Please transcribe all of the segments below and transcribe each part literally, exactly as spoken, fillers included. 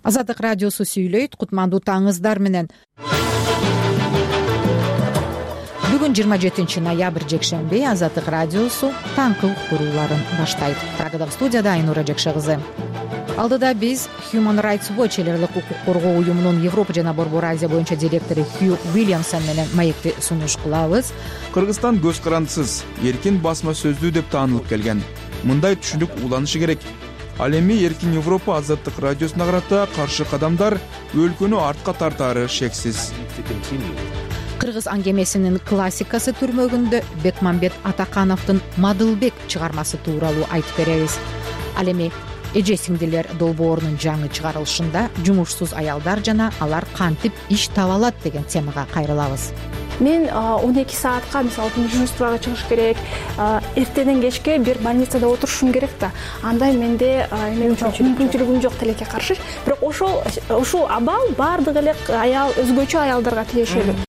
Азаттык радиосу сүйлөйт, кутмандуу таңыңыздар менен. Бүгүн жыйырма жетинчи ноябрь жекшемби. Азаттык радиосу таңкы уктурууларын баштайт. Прагадагы студияда Айнура Жекше кызы. Алдыда биз Human Rights Watch элерлик укук коргоо уюмунун Европа жана Борбор Азия боюнча директору Хью Уильямсон менен маекти сунуш кылабыз. Кыргызстан көз карандысыз, эркин басма сөздүү деп таанылып келген. Мындай түшүнүк уланышы керек. Ал эми эркин Европа азаттык радиосуна карата каршы кадамдар өлкөнү артка тартаары шексиз. Кыргыз аңгемесинин классикасы түрмөгүндө Бекмамбет Атакановдун Мадылбек чыгармасы тууралуу айтып беребиз. Ал эми эже сиңдилер долбоорунун жаңы чыгарылышында жумушсуз аялдар жана алар кантип иш таба алат деген темага кайрылабыз. Мен он эки саатка мисалы үчүн дежурствага чыгыш керек, эртеден кечке бир больницада отурушум керек да. Андай менде мүмкүнчүлүгүм жок тилекке каршы. Бирок ошол ушул абал бардык эле аял өзгөчө аялдарга тиешелүү.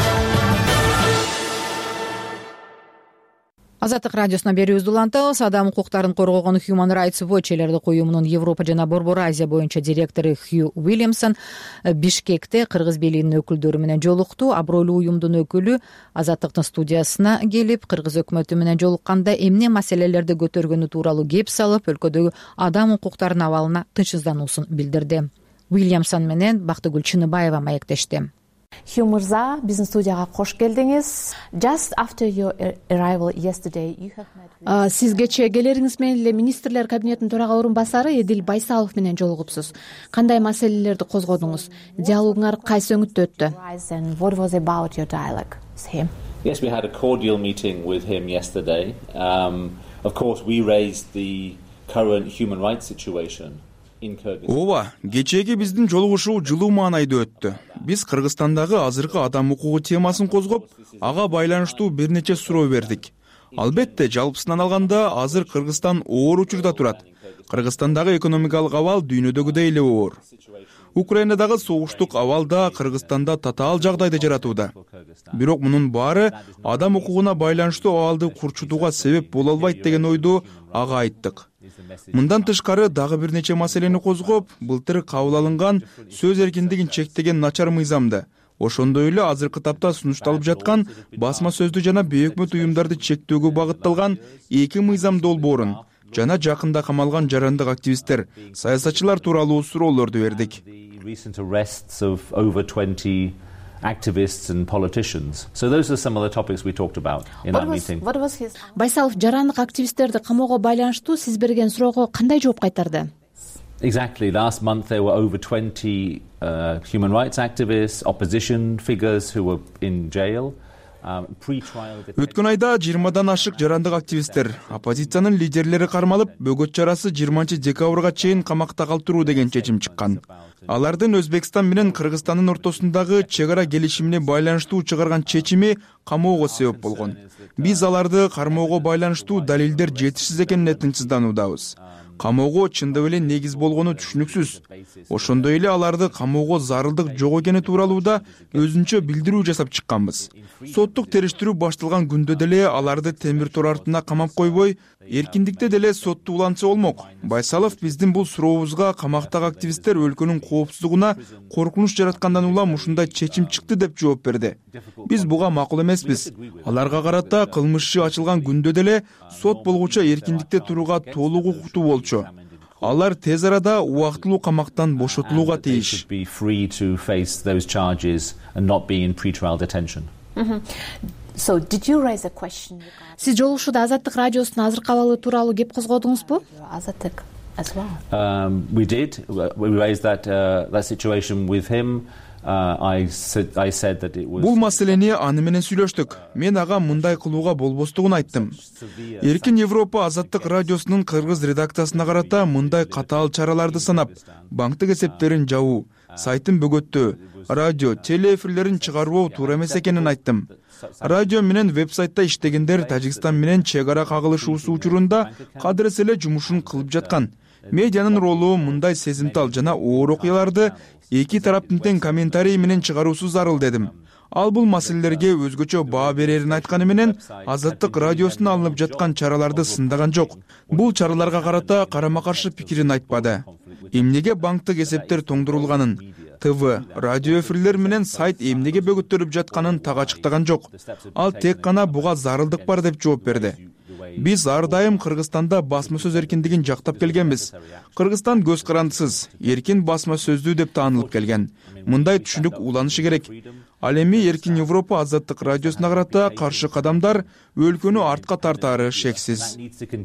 Азаттык радиосуна берүүбүздү улантабыз. Адам укуктарын коргогон Human Rights Watch элерлик уюмунун Европа жана Борбор Азия боюнча директору Хью Уильямсон Бишкекте кыргыз бийлигинин өкүлдөрү менен жолукту. Абройлуу уюмдун өкүлү Азаттыктын студиясына келип, кыргыз өкмөтү менен жолукканда эмне маселелерди көтөргөнү тууралуу кеп салып, өлкөдөгү адам укуктарынын абалына тынчсыздануусун билдирди. Уильямсон менен Бактыгүл Чыныбаева маектешти. Хью мырза, биздин студияга кош келдиңиз. Just after your arrival yesterday, you have met... Сиз кечээ келериңиз менен эле министрлер кабинетинин төрага орун басары Эдил Байсалов менен жолугупсуз. Кандай маселелерди козгодуңуз? Диалогуңар кайсы өңүттө өттү? And what was about your dialogue with him? Yes, we had a cordial meeting with him yesterday. Um, of course, we raised the current human rights situation. Ооба, кечээги биздин жолугушуу жылуу маанайда өттү. Биз Кыргызстандагы азыркы адам укугу темасын козгоп, ага байланыштуу бир нече суроо бердик. Албетте, жалпысынан алганда азыр Кыргызстан оор учурда турат. Кыргызстандагы экономикалык абал дүйнөдөгүдөй эле оор. Украинадагы согуштук абал да Кыргызстанда татаал жагдайды жаратууда. Бирок мунун баары адам укугуна байланыштуу абалды курчутууга себеп боло албайт деген ойду ага айттык. Мындан тышкары дагы бир нече маселени козгоп, былтыр кабыл алынган сөз эркиндигин чектеген начар мыйзамды, ошондой эле азыркы тапта сунушталып жаткан басма сөздү жана бейөкмөт уюмдарды чектөөгө багытталган эки мыйзам долбоорун жана жакында камалган жарандык активисттер, саясатчылар тууралуу суроолорду бердик. Activists and politicians. So those are some of the topics we talked about in our meeting. What was his... Байсалов жарандык активисттерди камоого байланыштуу сиз берген суроого кандай жооп кайтарды? Exactly. Last month there were over twenty uh, human rights activists, opposition figures who were in jail. Өткөн айда жыйырмадан ашык жарандык активисттер, оппозициянын лидерлери кармалып, бөгөт чарасы жыйырманчы декабрга чейин камакта калтыруу деген чечим чыккан. Алардын Өзбекстан менен Кыргызстандын ортосундагы чек ара келишимине байланыштуу чыгарган чечими камоого себеп болгон. Биз аларды кармоого байланыштуу далилдер жетишсиз экенине тынчсыздануудабыз. Камоого чындап эле негиз болгону түшүнүксүз. Ошондой эле аларды камоого зарылдык жок экени тууралуу да өзүнчө билдирүү жасап чыкканбыз. Соттук териштирүү башталган күндө деле аларды темир тор артына камап койбой, эркиндикте деле сотту улантса болмок. Байсалов биздин бул сурообузга камактагы активисттер өлкөнүн коопсуздугуна коркунуч жараткандан улам ушундай чечим чыкты деп жооп берди. Биз буга макул эмеспиз. Аларга карата кылмыш иши ачылган күндө деле сот болгуча эркиндикте турууга толук укуктуу болчу. Алар тез арада убактылуу камактан бошотулууга тийиш. So did you raise a question? Сиз жолугушууда Азаттык радиосунун азыркы абалы тууралуу кеп козгодуңузбу? Азаттык as well. Um, we did. We raised that uh, that situation with him. Uh, I said I said that it was. Бул маселени аны менен сүйлөштүк. Мен ага мындай кылууга болбостугун айттым. Эркин Европа Азаттык радиосунун кыргыз редакциясына карата мындай катаал чараларды санап, банктык эсептерин жабуу, сайтын бөгөттөө, радио, телеэфирлерин чыгарбоо туура эмес экенин айттым. Радио менен веб-сайтта иштегендер Тажикстан менен чек ара кагылышуусу учурунда кадырес эле жумушун кылып жаткан. Медианын ролу мындай сезимтал жана оор окуяларды эки тараптын тең комментарий менен чыгаруусу зарыл дедим. Ал бул маселелерге өзгөчө баа берерин айтканы менен Азаттык радиосуна алынып жаткан чараларды сындаган жок. Бул чараларга карата карама-каршы пикирин айтпады. эмнеге банктык эсептер тоңдурулганын, ТВ, радио эфирлер менен сайт эмнеге бөгөттөлүп жатканын так ачыктаган жок. Ал тек гана буга зарылдык бар деп жооп берди. Биз ар дайым Кыргызстанда басма сөз эркиндигин жактап келгенбиз. Кыргызстан көз карандысыз, эркин басма сөздүү деп таанылып келген. Мындай түшүнүк уланышы керек. Ал эми Эркин Европа азаттык радиосуна карата каршы кадамдар өлкөнү артка тартаары шексиз.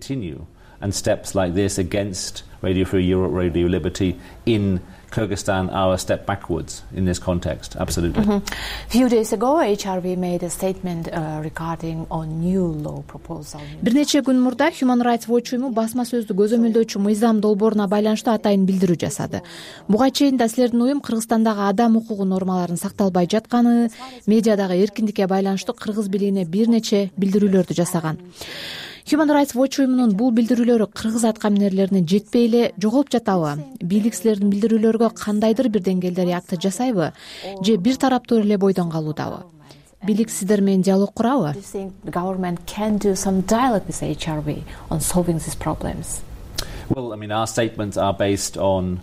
And steps like this against Radio Free Europe, Radio Liberty in Kyrgyzstan are a step backwards in this context. Absolutely. Mm-hmm. A few days ago, H R V made a statement uh, regarding a new law proposal. Бир нече күн мурда Human Rights Watch уюму басма сөздү көзөмөлдөөчү мыйзам долбооруна байланыштуу атайын билдирүү жасады. Буга чейин да силердин уюм Кыргызстандагы адам укугу нормаларын сакталбай жатканы, медиадагы эркиндикке байланыштуу кыргыз бийлигине бир нече билдирүүлөрдү жасаган. Human Rights Watch уюмунун бул билдирүүлөрү кыргыз аткаминерлерине жетпей эле жоголуп жатабы? Бийлик силердин билдирүүлөргө кандайдыр бир деңгээлде реакция жасайбы? Же бир тараптуу эле бойдон калуудабы? Бийлик сиздер менен диалог курабы? Government can do some dialogue with H R V on solving these problems. Well, I mean, our statements are based on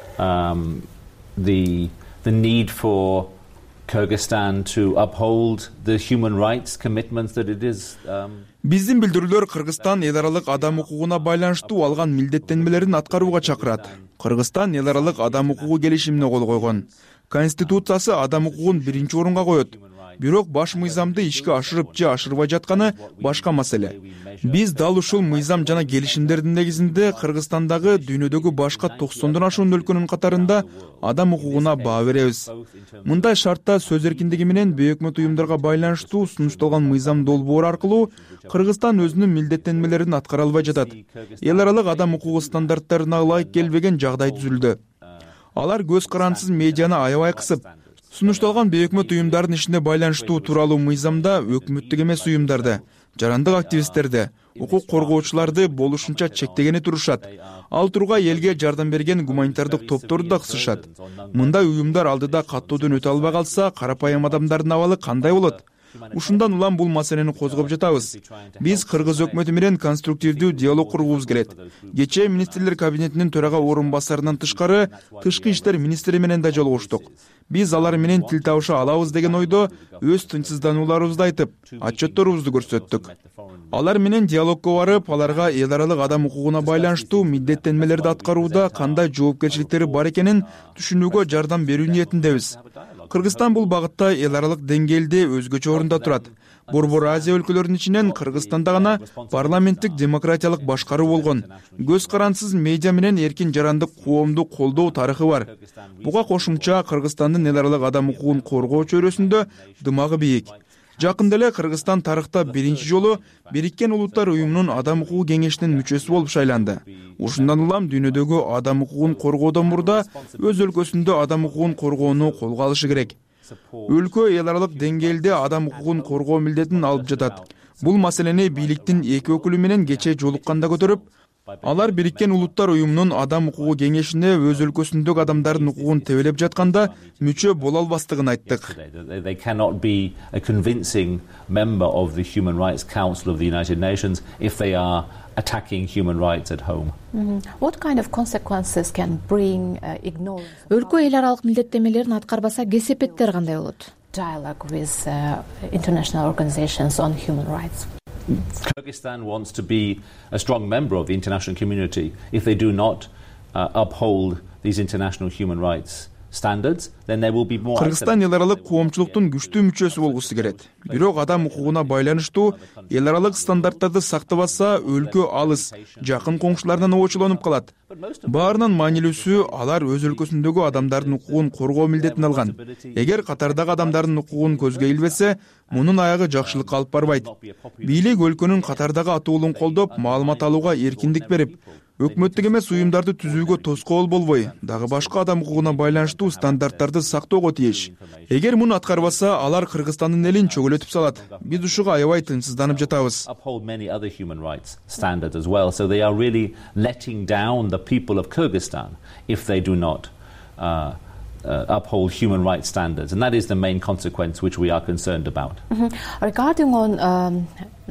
um, the the need for Kyrgyzstan to uphold the human rights commitments that it is. Um, Биздин билдирүүлөр Кыргызстан эл аралык адам укугуна байланыштуу алган милдеттенмелерин аткарууга чакырат. Кыргызстан эл аралык адам укугу келишимине кол койгон. Конституциясы адам укугун биринчи орунга коет. Бирок баш мыйзамды ишке ашырып же ашырбай жатканы башка маселе. Биз дал ушул мыйзам жана келишимдердин негизинде Кыргызстандагы дүйнөдөгү башка токсондон ашуун өлкөнүн катарында адам укугуна баа беребиз. Мындай шартта сөз эркиндиги менен бейөкмөт уюмдарга байланыштуу сунушталган мыйзам долбоору аркылуу Кыргызстан өзүнүн милдеттенмелерин аткара албай жатат. Эл аралык адам укугу стандарттарына ылайык келбеген жагдай түзүлдү. Алар көз карандысыз медианы аябай кысып, сунушталган бейөкмөт уюмдардын ишине байланыштуу тууралуу мыйзамда өкмөттүк эмес уюмдарды, жарандык активисттерди, укук коргоочуларды болушунча чектегени турушат. Ал турга элге жардам берген гуманитардык топторду да кысышат. Мындай уюмдар алдыда каттоодон өтө албай калса, карапайым адамдардын абалы кандай болот? Ушундан улам бул маселени козгоп жатабыз. Биз кыргыз өкмөтү менен конструктивдүү диалог кургубуз келет. Кечээ министрлер кабинетинин төрага орун басарынан тышкары тышкы иштер министри менен да жолугуштук. Биз алар менен тил табыша алабыз деген ойдо өз тынчсызданууларыбызды айтып, отчетторубузду көрсөттүк. Алар менен диалогко барып, аларга эл аралык адам укугуна байланыштуу милдеттенмелерди аткарууда кандай жоопкерчиликтери бар экенин түшүнүүгө жардам берүү ниетиндебиз. Кыргызстан бул багытта эл аралык деңгээлде өзгөчө орунда турат. Борбор Азия өлкөлөрүнүн ичинен Кыргызстанда гана парламенттик демократиялык башкаруу болгон. Көз карандысыз медиа менен эркин жарандык коомду колдоо тарыхы бар. Буга кошумча Кыргызстандын эл аралык адам укугун коргоо чөйрөсүндө дымагы бийик. Жакында эле Кыргызстан тарыхта биринчи жолу Бириккен Улуттар уюмунун адам укугу кеңешинин мүчөсү болуп шайланды. Ушундан улам дүйнөдөгү адам укугун коргоодон мурда өз өлкөсүндө адам укугун коргоону колго алышы керек. Өлкө эл аралык деңгээлде адам укугун коргоо милдетин алып жатат. Бул маселени бийликтин эки өкүлү менен кечээ жолукканда көтөрүп, алар Бириккен Улуттар уюмунун адам укугу кеңешине өз өлкөсүндөгү адамдардын укугун тебелеп жатканда мүчө боло албастыгын айттык. They cannot be a convincing member of the Human Rights Council of the United Nations if they are attacking human rights at home. Mm-hmm. What kind of consequences can bring uh, ignorance? Өлкө эл аралык милдеттенмелерин аткарбаса кесепеттер кандай болот? Dialogue with uh, international organizations on human rights. Kyrgyzstan wants to be a strong member of the international community. If they do not uh, uphold these international human rights standards, then there will be more. Кыргызстан эл аралык коомчулуктун күчтүү мүчөсү болгусу келет. Бирок адам укугуна байланыштуу эл аралык стандарттарды сактабаса, өлкө алыс, жакын коңшуларынан очолонуп калат. Баарынан маанилүүсү, алар өз өлкөсүндөгү адамдардын укугун коргоо милдетин алган. Эгер катардагы адамдардын укугун көзгө илбесе, мунун аягы жакшылыкка алып барбайт. Бийлик өлкөнүн катардагы атуулун колдоп, маалымат алууга эркиндик берип, өкмөттүк эмес уюмдарды түзүүгө тоскоол болбой, дагы башка адам укугуна байланыштуу стандарттарды сактоого тийиш. Эгер муну аткарбаса, алар Кыргызстандын элин чөгөлөтүп салат. Биз ушуга аябай тынчсызданып жатабыз. Uphold many other human rights standards as well, so they are really letting down the people of Kyrgyzstan if they do not uh, uh, uphold human rights standards, and that is the main consequence which we are concerned about. Mm-hmm. Regarding on um,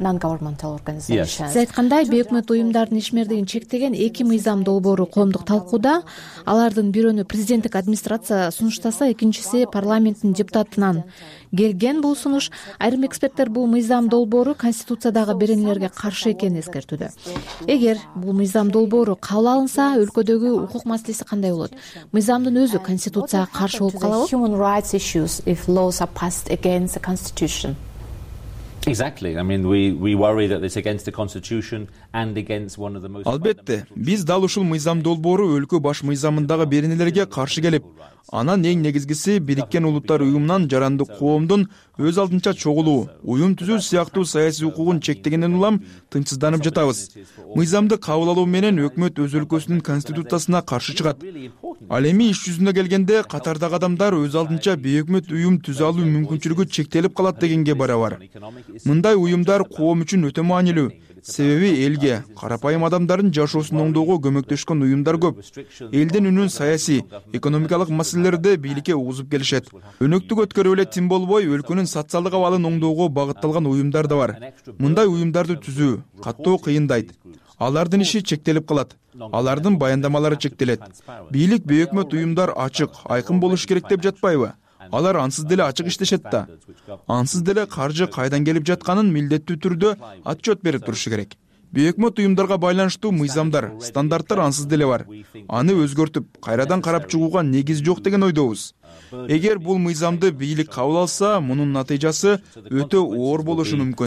non-governmental organizations. Сиз айткандай бейөкмөт уюмдардын ишмердигин чектеген эки мыйзам долбоору коомдук талкууда. Алардын бирөөнү президенттик администрация сунуштаса, экинчиси парламенттин депутатынан келген. Бул сунуш айрым эксперттер бул мыйзам долбоору конституциядагы беренелерге каршы экенин эскертүүдө. Эгер бул мыйзам долбоору кабыл алынса, өлкөдөгү укук маселеси кандай болот? Мыйзамдын өзү конституцияга каршы болуп калабы? Human rights issues if laws are passed against the constitution. Exactly. I mean, we we worry that it's against the constitution and against one of the most. Албетте, биз дал ушул мыйзам долбоору өлкө баш мыйзамындагы беренелерге каршы келип, анан эң негизгиси Бириккен Улуттар уюмунан жарандык коомдун өз алдынча чогулуу, уюм түзүү сыяктуу саясий укугун чектегенден улам тынчсызданып жатабыз. Мыйзамды кабыл алуу менен өкмөт өз өлкөсүнүн конституциясына каршы чыгат. Ал эми иш жүзүнө келгенде катардагы адамдар өз алдынча бейөкмөт уюм түзө алуу мүмкүнчүлүгү чектелип калат дегенге барабар. Мындай уюмдар коом үчүн өтө маанилүү. Себеби элге, карапайым адамдардын жашоосун оңдоого көмөктөшкөн уюмдар көп. Элдин үнүн саясий, экономикалык маселелерде бийликке угузуп келишет. Өнөктүк өткөрүп эле тим болбой, өлкөнүн социалдык абалын оңдоого багытталган уюмдар да бар. Мындай уюмдарды түзүү каттоо кыйындайт. Алардын иши чектелип калат. Алардын баяндамалары чектелет. Бийлик бейөкмөт уюмдар ачык, айкын болуш керек деп жатпайбы? Алар ансыз деле ачык иштешет да. Ансыз деле каржы кайдан келип жатканын милдеттүү түрдө отчет берип турушу керек. Бейөкмөт уюмдарга байланыштуу мыйзамдар, стандарттар ансыз деле бар. Аны өзгөртүп, кайрадан карап чыгууга негиз жок деген ойдобуз. Эгер бул мыйзамды бийлик кабыл алса, мунун натыйжасы өтө оор болушу мүмкүн.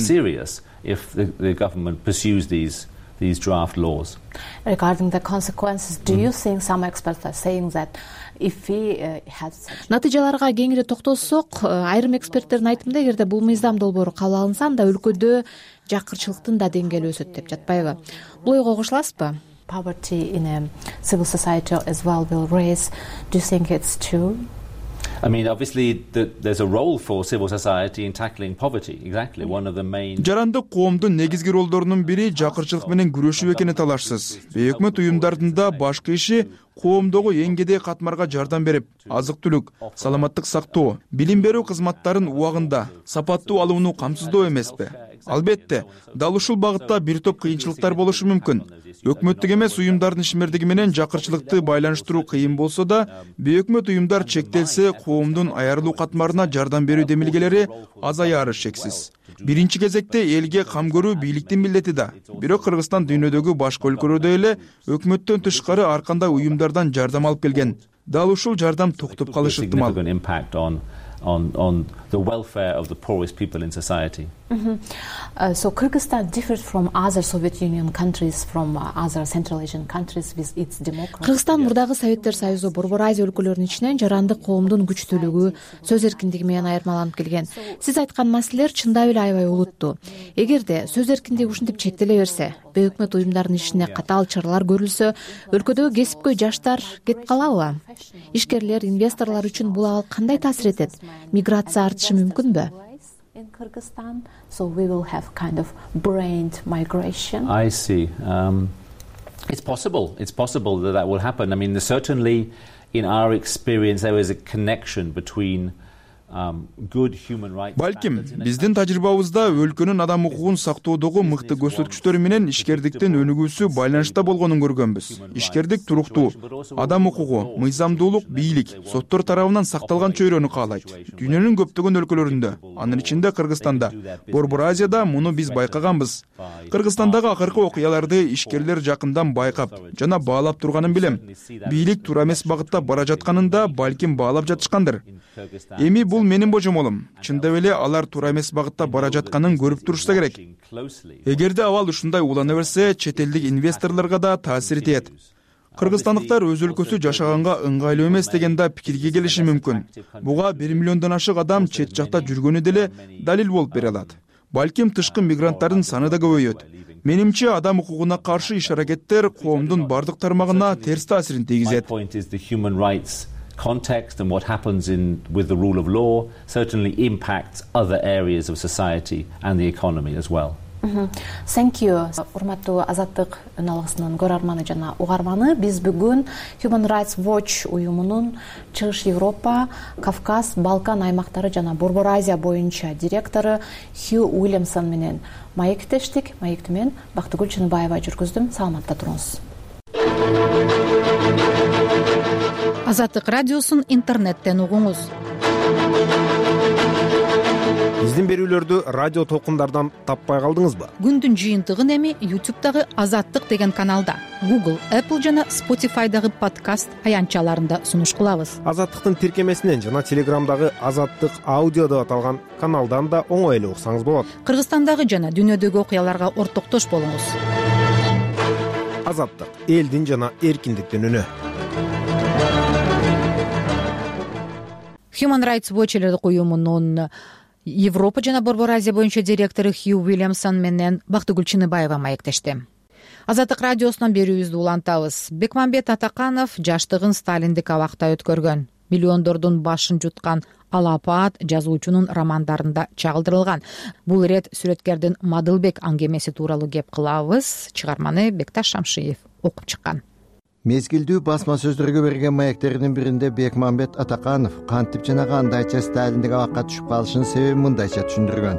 These draft laws. Regarding the consequences, do you think some experts are saying that if we uh, had натыйжаларга кеңири токтолсок, айрым эксперттердин айтымында, эгерде бул мыйзам долбоору кабыл алынса, анда өлкөдө жакырчылыктын да деңгээли өсөт деп жатпайбы? Бул ойго кошуласызбы? Poverty in a civil society as well will raise. Do you think it's true? I mean, obviously, the, there's a role for civil society in tackling poverty. Exactly, one of the main. Жарандык коомдун негизги ролдорунун бири жакырчылык менен күрөшүү экени талашсыз. Бейөкмөт уюмдардын да башкы иши коомдогу эң кедей катмарга жардам берип, азык-түлүк, саламаттык сактоо, билим берүү кызматтарын убагында сапаттуу алууну камсыздоо эмеспи? Албетте, дал ушул багытта бир топ кыйынчылыктар болушу мүмкүн. Өкмөттүк эмес уюмдардын ишмердиги менен жакырчылыкты байланыштыруу кыйын болсо да, бейөкмөт уюмдар чектелсе, коомдун аярылуу катмарына жардам берүү демилгелери азаяры шексиз. Биринчи кезекте элге кам көрүү бийликтин милдети да. Бирок Кыргызстан дүйнөдөгү башка өлкөлөрдө эле өкмөттөн тышкары ар кандай уюмдардан жардам алып келген. Дал ушул жардам токтоп калышы ыктымал. On, on the welfare of the poorest people in society. Mm-hmm. uh, so Kyrgyzstan differed from other Soviet Union countries, from uh, other Central Asian countries with its democracy. Кыргызстан мурдагы Советтер Союзу, Борбор Азия өлкөлөрүнүн ичинен жарандык коомдун күчтүүлүгү, сөз эркиндиги менен айырмаланып келген. Сиз айткан маселелер чындап эле аябай олуттуу. Эгерде сөз эркиндиги ушинтип чектеле берсе, бейөкмөт уюмдардын ишине катаал чаралар көрүлсө, өлкөдөгү кесипкөй жаштар кетип калабы? Ишкерлер, инвесторлор үчүн бул абал кандай таасир этет? Миграция артышы мүмкүнбү? In Kyrgyzstan, so we will have kind of brained migration. I see. Um, it's possible. It's possible that that will happen. I mean, certainly, in our experience, there is a connection between um, good human rights. Балким, биздин тажрыйбабызда өлкөнүн адам укугун сактоодогу мыкты көрсөткүчтөрү менен ишкердиктин өнүгүүсү байланышта болгонун көргөнбүз. Ишкердик туруктуу, адам укугу, мыйзамдуулук, бийлик, соттор тарабынан сакталган чөйрөнү каалайт. Дүйнөнүн көптөгөн өлкөлөрүндө, анын ичинде Кыргызстанда, Борбор Азияда муну биз байкаганбыз. Кыргызстандагы акыркы окуяларды ишкерлер жакындан байкап жана баалап турганын билем. Бийлик туура эмес багытта бара жатканын да балким баалап жатышкандыр. Эми бул менин божомолум. Чындап эле алар туура эмес багытта бара жатканын көрүп турушса керек. Эгерде абал ушундай улана берсе, чет элдик инвесторлорго да таасир этет. Кыргызстандыктар өз өлкөсү жашаганга ыңгайлуу эмес деген да пикирге келиши мүмкүн. Буга бир миллиондон ашык адам чет жакта жүргөнү деле далил болуп бере алат. Балким тышкы мигранттардын саны да көбөйөт. Менимче адам укугуна каршы иш-аракеттер коомдун бардык тармагына терс таасирин тийгизет. Context and what happens in with the rule of law certainly impacts other areas of society and the economy as well. Thank you. Урматтуу Азаттык үн алгысынын көрөрманы жана угарманы, биз бүгүн Human Rights Watch уюмунун Чыгыш Европа, Кавказ, Балкан аймактары жана Борбор Азия боюнча директору Хью Уильямсон менен маектештик. Маекти мен Бактыгүл Чыныбаева жүргүздүм. Саламатта туруңуз. Азаттык радиосун интернеттен угуңуз. Биздин берүүлөрдү радио толкундардан таппай калдыңызбы? Күндүн жыйынтыгын эми YouTube'дагы Азаттык деген каналда, Google, Apple жана Spotify'дагы подкаст аянтчаларында сунуш кылабыз. Азаттыктын тиркемесинен жана Телеграмдагы Азаттык аудио деп аталган каналдан да оңой эле уксаңыз болот. Кыргызстандагы жана дүйнөдөгү окуяларга ортоктош болуңуз. Азаттык — элдин жана эркиндиктин үнү. Human Rights Watch уюмунун Европа жана Борбор Азия боюнча директору Хью Уильямсон менен Бактыгүл Чыныбаева маектешти. Азаттык радиосунан берүүбүздү улантабыз. Бекмамбет Атаканов жаштыгын сталиндик абакта өткөргөн. Миллиондордун башын жуткан Алапаат жазуучунун романдарында чагылдырылган. Бул ирет сүрөткердин Мадылбек аңгемеси тууралуу кеп кылабыз. Чыгарманы Бекташ Шамшиев окуп чыккан. Мезгилдүү басма сөздөргө берген маектеринин биринде Бекмамбет Атаканов кантип жана кандайча сталиндик абакка түшүп калышынын себебин мындайча түшүндүргөн.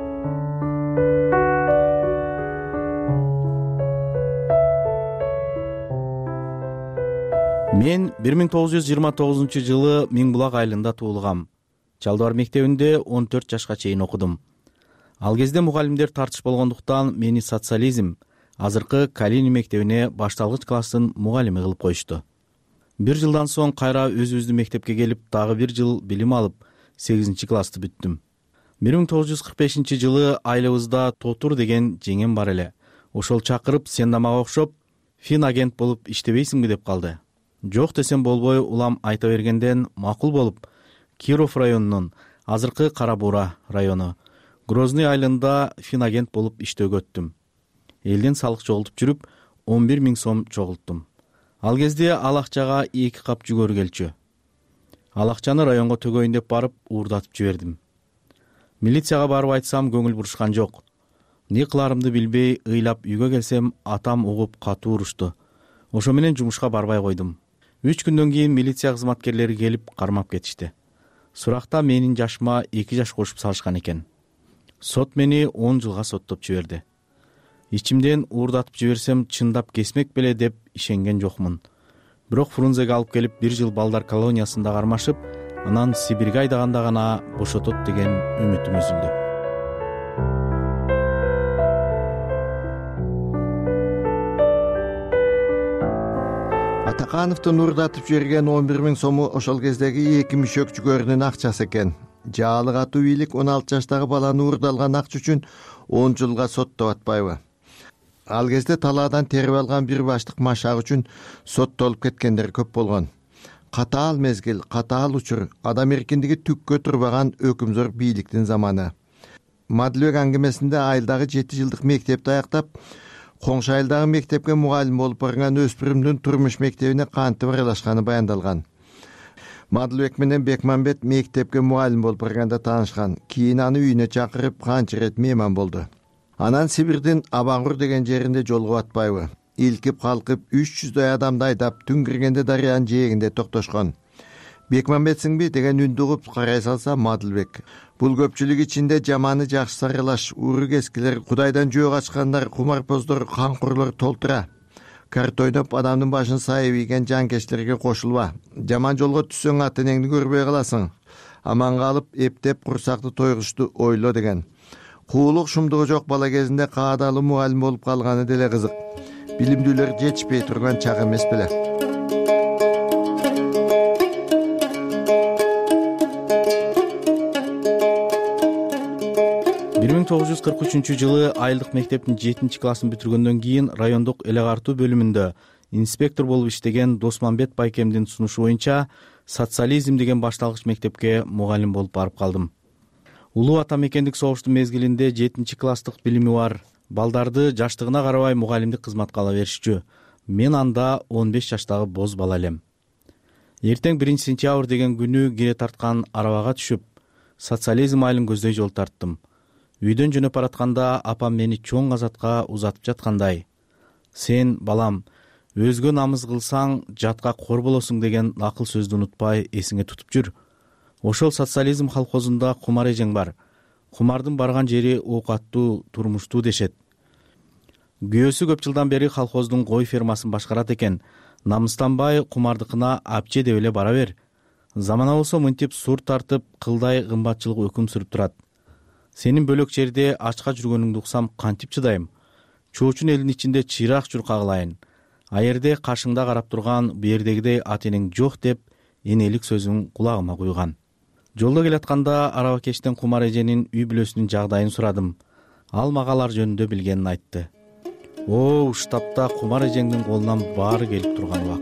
Мен бир миң тогуз жүз жыйырма тогузунчу жылы Миң Булак айылында туулгам. Чалдыбар мектебинде он төрт жашка чейин окудум. Ал кезде мугалимдер тартыш болгондуктан мени социализм, азыркы Калини мектебине башталгыч класстын мугалими кылып коюшту. Бир жылдан соң кайра өзүбүздүн мектепке келип, дагы бир жыл билим алып, сегизинчи классты бүттүм. бир миң тогуз жүз кырк бешинчи жылы айылыбызда Тотур деген жеңем бар эле. Ошол чакырып, сен да мага окшоп фин агент болуп иштебейсиңби деп калды. Жок десем болбой, улам айта бергенден макул болуп, Киров районунун, азыркы Кара Буура району, Грозный айылында фин агент болуп иштөөгө өттүм. Элден салык чогултуп жүрүп, он бир миң сом чогулттум. Ал кезде ал акчага эки кап жүгөрү келчү. Ал акчаны районго төгөйүн деп барып уурдатып жибердим. Милицияга барып айтсам, көңүл бурушкан жок. Не кыларымды билбей, ыйлап үйгө келсем, атам угуп катуу урушту. Ошо менен жумушка барбай койдум. Үч күндөн кийин милиция кызматкерлери келип кармап кетишти. Суракта менин жашыма эки жаш кошуп салышкан экен. Сот мени он жылга соттоп жиберди. Ичимден уурдатып жиберсем чындап кесмек беле деп ишенген жокмун. Бирок Фрунзеге алып келип бир жыл балдар колониясында кармашып, анан Сибирге айдаганда гана бошотот деген үмүтүм үзүлдү. Атакановдун уурдатып жиберген он бир миң сому ошол кездеги эки мүшөк жүгөрүнүн акчасы экен. Жаалы катуу бийлик он алты жаштагы баланы уурдалган акча үчүн он жылга соттоп атпайбы? Ал кезде талаадан терип алган бир баштык машак үчүн соттолуп кеткендер көп болгон. Катаал мезгил, катаал учур, адам эркиндиги түккө турбаган өкүмзөр бийликтин заманы. Мадылбек аңгемесинде айылдагы жети жылдык мектепти аяктап, коңшу айылдагы мектепке мугалим болуп барган өспүрүмдүн турмуш мектебине кантип аралашканы баяндалган. Мадылбек менен Бекмамбет мектепке мугалим болуп барганда таанышкан. Кийин аны үйүнө чакырып канча ирет мейман болду. Анан Сибирдин Абаңгур деген жеринде жолугуп атпайбы? Илкип калкып үч жүздөй адамды айдап түн киргенде дарыянын жээгинде токтошкон. Бекмамбетсиңби деген үндү угуп карай салса Мадылбек. Бул көпчүлүк ичинде жаманы жакшы сарылаш, уру кескилер, Кудайдан жөө качкандар, кумарпоздор, канкурлар толтура. Карт ойноп адамдын башын сайып ийген жанкечтерге кошулба. Жаман жолго түссөң ат энеңди көрбөй каласың. Аман калып, эптеп курсакты тойгушту ойло деген. Куулук шумдугу жок бала кезинде каадалуу мугалим болуп калганы деле кызык. Билимдүүлөр жетишпей турган чак эмес беле. бир миң тогуз жүз кырк үчүнчү жылы айылдык мектептин жетинчи классын бүтүргөндөн кийин райондук эле картуу бөлүмүндө инспектор болуп иштеген Досманбет Байкемдин сунушу боюнча социализм деген башталгыч мектепке мугалим болуп барып калдым. Улуу ата мекендик согуштун мезгилинде жетинчи класстык билими бар балдарды жаштыгына карабай мугалимдик кызматка ала беришчү. Мен анда он беш жаштагы боз бала элем. Эртең биринчи сентябрь деген күнү кире тарткан арабага түшүп, социализм айылын көздөй жол тарттым. Үйдөн жөнөп баратканда апам мени чоң азатка узатып жаткандай: "Сен, балам, өзгө намыз кылсаң жатка кор болосуң" деген акыл сөздү унутпай эсиңе тутуп жүр. Ошол социализм колхозунда кумар эжең бар. Кумардын барган жери оокаттуу, турмуштуу дешет. Күйөөсү көп жылдан бери колхоздун кой фермасын башкарат экен. Намыстанбай кумардыкына апче деп эле бара бер. Замана болсо мынтип сур тартып, кылдай кымбатчылык өкүм сүрүп турат. Сенин бөлөк жерде ачка жүргөнүңдү уксам кантип чыдайм? Чоочун элдин ичинде чыйрак жүр кагылайын. Аерде каршыңда карап турган буердегидей ата энең жок деп энелик сөзүн кулагыма куйган. Жолдо келатканда арабакечтен кумар эженин үй бүлөсүнүн жагдайын сурадым. Ал мага алар жөнүндө билгенин айтты. О, штабта кумар эжеңдин колунан баары келип турган убак.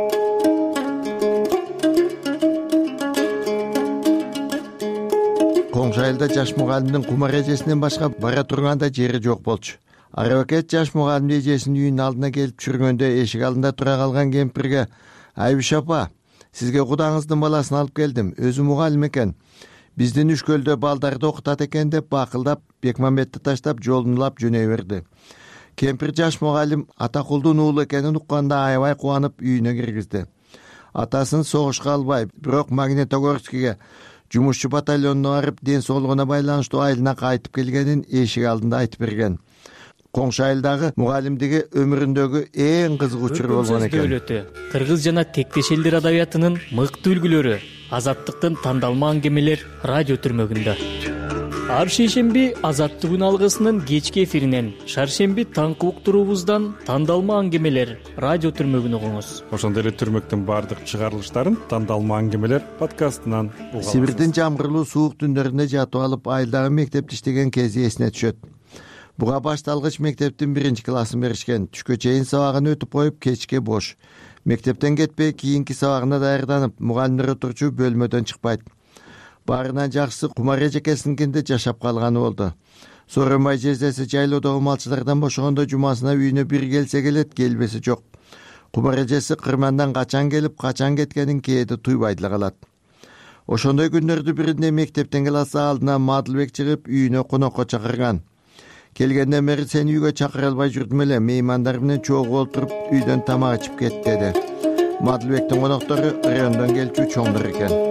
Коңшу айылда жаш мугалимдин кумар эжесинен башка бара турганда жери жок болчу. Арабакет жаш мугалимдин эжесинин үйүнүн алдына келип түшүргөндө эшик алдында тура калган кемпирге: "Айбиш апа, сизге кудаңыздын баласын алып келдим. Өзү мугалим экен. Биздин Үшкөлдө балдарды окутат экен" деп бакылдап, Бекмамбетти таштап жолун улап жөнөй берди. Кемпир жаш мугалим Атакулдун уулу экенин укканда аябай кубанып үйүнө киргизди. Атасын согушка албай, бирок Магнитогорскиге жумушчу батальонуна барып, ден соолугуна байланыштуу айылына кайтып келгенин эшик алдында айтып берген. Коңшу айылдагы мугалимдиги өмүрүндөгү эң кызык учур болгон экен. Кыргыз жана тектеш элдер адабиятынын мыкты үлгүлөрү, Азаттыктын тандалма аңгемелер радио түрмөгүндө. Ар шейшемби Азаттык күн алгысынын кечки эфиринен, шаршемби таңкы уктуруубуздан тандалма аңгемелер радио түрмөгүн угуңуз. Ошондой эле түрмөктүн баардык чыгарылыштарын тандалма аңгемелер подкастынан уга аласыз. Сибирдин жамгырлуу суук түндөрүндө жатып алып, айылдагы мектепте иштеген кези эсине түшөт. Буга башталгыч мектептин биринчи классын беришкен. Түшкө чейин сабагын өтүп коюп, кечке бош. Мектептен кетпей, кийинки сабагына даярданып, мугалимдер отурчу бөлмөдөн чыкпайт. Баарынан жакшысы кумар эжекесиникинде жашап калганы болду. Сооронбай жездеси жайлоодогу малчылардан бошогондо жумасына үйүнө бир келсе келет, келбеси жок. Кумар эжеси кырмандан качан келип, качан кеткенин кээде туйбай деле калат. Ошондой күндөрдү биринде мектептен класс алдына Мадылбек чыгып, үйүнө конокко чакырган. Келгенден бери сени үйгө чакыра албай жүрдүм эле, меймандар менен чогуу олтуруп, үйдөн тамак ичип кет деди. Мадылбектин коноктору райондон келчү чоңдор экен.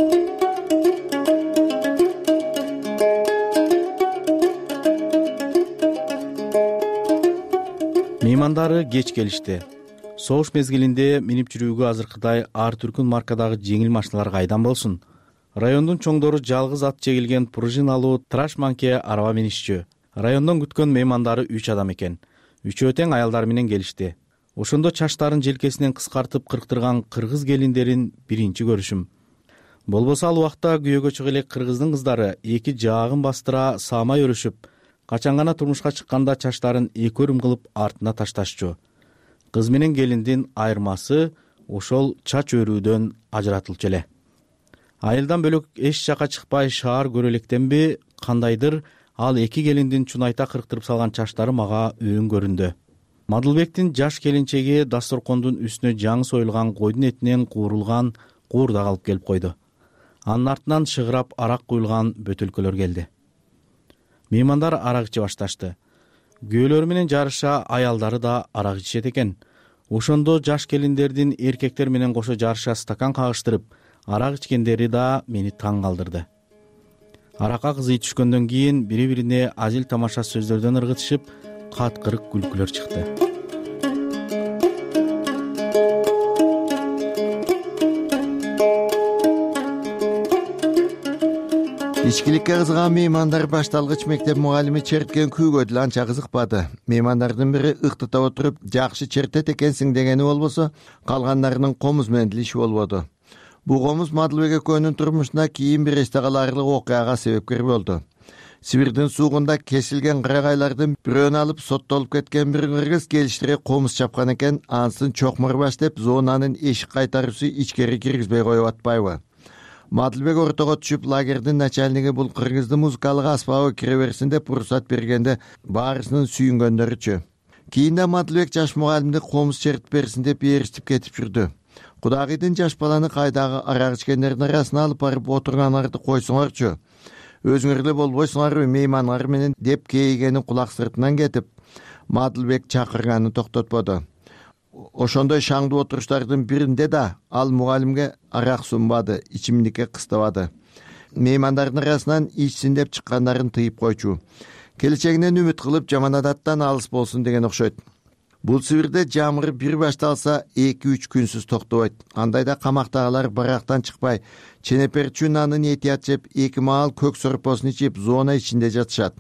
Меймандары кеч келишти. Согуш мезгилинде минип жүрүүгө азыркыдай ар түркүн маркадагы жеңил машиналар кайдан болсун? Райондун чоңдору жалгыз ат жегилген пружиналуу трашманке араба минишчү. Райондон күткөн меймандары үч адам экен. Үчөө тең аялдар менен келишти. Ошондо чачтарын желкесинен кыскартып кырктырган кыргыз келиндерин биринчи көрүшүм. Болбосо ал убакта күйөөгө чыга элек кыргыздын кыздары эки жаагын бастыра саамай өрүшүп, качан гана турмушка чыкканда чачтарын эки өрүм кылып артына ташташчу. Кыз менен келиндин айырмасы ошол чач өрүүдөн ажыратылчу эле. Айылдан бөлөк эч жака чыкпай шаар көрө электенби, кандайдыр ал эки келиндин чунайта кырктырып салган чачтары мага өң көрүндү. Мадылбектин жаш келинчеги дасторкондун үстүнө жаңы союлган койдун этинен куурулган куурдак алып келип койду. Анын артынан шыгырап арак куюлган бөтөлкөлөр келди. Меймандар арак иче башташты. Күйөөлөрү менен жарыша аялдары да арак ичет экен. Ошондо жаш келиндердин эркектер менен кошо жарыша стакан кагыштырып, арак ичкендери да мени таң калтырды. Аракка кызый түшкөндөн кийин бири-бирине азил тамаша сөздөрдөн ыргытышып, каткырык күлкүлөр чыкты. Ичкиликке кызыган меймандар башталгыч мектеп мугалими черткен күйгө деле анча кызыкпады. Меймандардын бири ыктыта отуруп, жакшы чертет экенсиң дегени болбосо, калгандарынын комуз менен деле иши болбоду. Бу комуз Мадылбек экөөнүн турмушуна кийин бир эсте калаарлык окуяга себепкер болду. Сибирдин суугунда кесилген кырагайлардын бирөөнү алып соттолуп кеткен бир кыргыз келиштире комуз чапкан экен, ансын чокмурбаш деп зонанын эшик кайтаруусу ичкери киргизбей коюп атпайбы. Мадылбек ортого түшүп, лагердин начальниги бул кыргыздын музыкалык аспабы кире берсин деп уруксат бергенде баарысынын сүйүнгөндөрүчү. Кийинде Мадылбек жаш мугалимди комуз чертип берсин деп ээрчитип кетип жүрдү. Кудагыйдын жаш баланы кайдагы арак ичкендердин арасына алып барып отурганыңарды койсоңорчу. өзүңөр эле болбойсуңарбы мейманыңар менен деп кейигенин кулак сыртынан кетип Мадылбек чакырганын токтотподу. Ошондой шаңдуу отуруштардын биринде да ал мугалимге арак сунбады, ичимдикке кыстабады. Меймандардын арасынан ичсин деп чыккандарын тыйып койчу. Келечегинен үмүт кылып жаман адаттан алыс болсун деген окшойт. Бул Сибирде жамгыр бир башталса эки үч күнсүз токтобойт. Андайда камактагылар барактан чыкпай, ченепер нанын этият жеп, эки маал көк сорпосун ичип, зона ичинде жатышат.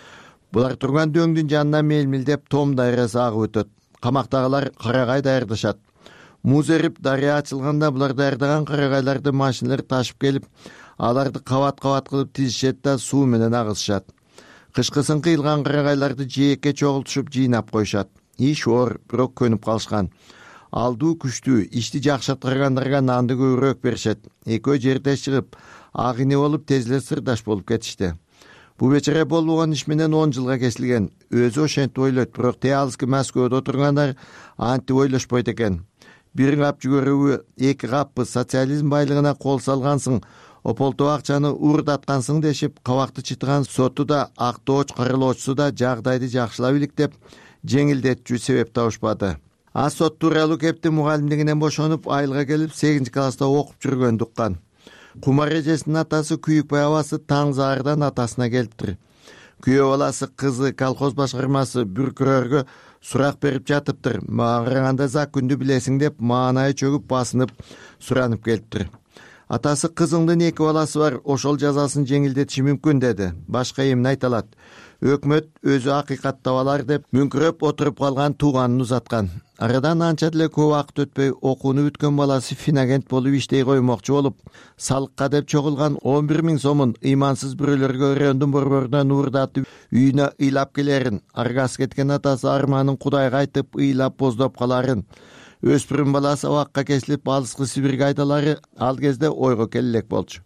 Булар турган дөңдүн жанына мелмилдеп том дайрасы агып өтөт. Камактагылар карагай даярдашат. Муз эрип дарыя ачылганда булар даярдаган карагайларды машиналар ташып келип, аларды кабат-кабат кылып тизишет да суу менен агызышат. Кышкысын кыйылган карагайларды жээкке чогултушуп жыйнап коюшат. Иш оор, бирок көнүп калышкан. Алдуу күчтүү, ишти жакшы аткаргандарга нанды көбүрөөк беришет. Экөө жердеш чыгып, ак ине болуп тез эле сырдаш болуп кетишти. Бу бечара болбогон иш менен он жылга кесилген. Өзү ошентип ойлойт, бирок те алыскы Москвада отургандар антип ойлошпойт экен. Бир кап жүгөрүбү, эки каппы социализм байлыгына кол салгансың, ополтоо акчаны уурдаткансың дешип, кабакты чытыган соту да, актооч каралоочусу да жагдайды жакшылап иликтеп, жеңилдетчү себеп табышпады. А сот тууралуу кепти мугалимдигинен бошонуп, айылга келип сегизинчи класста окуп жүргөн уккан. Кумар эжесинин атасы Күйүкбай абасы таң заардан атасына келиптир. Күйөө баласы кызы колхоз башкармасы бүркүрөргө сурак берип жатыптыр. Мага караганда закүндү билесиң деп маанайы чөгүп басынып суранып келиптир. Атасы кызыңдын эки баласы бар, ошол жазасын жеңилдетиши мүмкүн деди. Башка эмне айта алат? Өкмөт өзү акыйкат табалар деп мүңкүрөп отуруп калган тууганын узаткан. Арадан анча деле көп убакыт өтпөй окууну бүткөн баласы финагент болуп иштей коймокчу болуп, салыкка деп чогулган он бир миң сомун ыймансыз бирөөлөргө өрөөндүн борборунан уурдатып үйүнө ыйлап келерин, аргасы кеткен атасы арманын Кудайга айтып ыйлап боздоп каларын, өспүрүм баласы абакка кесилип алыскы Сибирге айдалары ал кезде ойго келе элек болчу.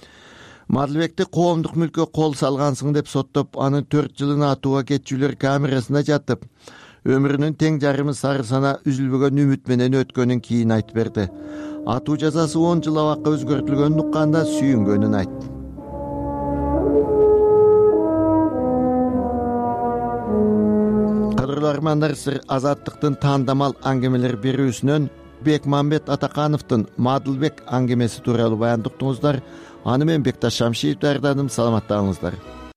Мадылбекти коомдук мүлккө кол салгансың деп соттоп, анын төрт жылын атууга кетчүлөр камерасына жатып, өмүрүнүн тең жарымы сары сана үзүлбөгөн үмүт менен өткөнүн кийин айтып берди. Атуу жазасы он жыл абакка өзгөртүлгөнүн укканда сүйүнгөнүн айтты. Кадырлуу армандар, сир Азаттыктын таандамал аңгемелер берүүсүнөн Бекмамбет Атакановдун Мадылбек аңгемеси тууралуу баянды уктуңуздар. Аны мен Бекташ Шамшиев даярдадым. Саламаттаңыздар.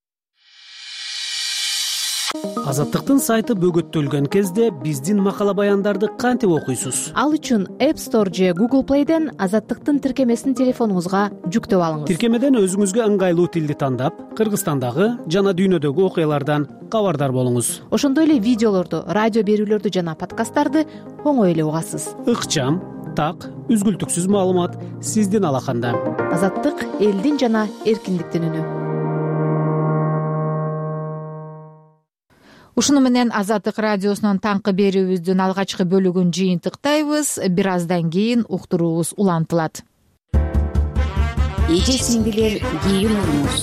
Азаттыктын сайты бөгөттөлгөн кезде биздин макала баяндарды кантип окуйсуз? Ал үчүн App Store же Google Play'ден Азаттыктын тиркемесин телефонуңузга жүктөп алыңыз. Тиркемеден өзүңүзгө ыңгайлуу тилди тандап, Кыргызстандагы жана дүйнөдөгү окуялардан кабардар болуңуз. Ошондой эле видеолорду, радио берүүлөрдү жана подкасттарды оңой эле угасыз. Ыкчам, так, үзгүлтүксүз маалымат сиздин алаканда. Азаттык — элдин жана эркиндиктин үнү. Ушуну менен Азаттык радиосунун таңкы берүүбүздүн алгачкы бөлүгүн жыйынтыктайбыз. Бир аздан кийин уктуруубуз улантылат. Эже сиңдилер, кийин уруңуз.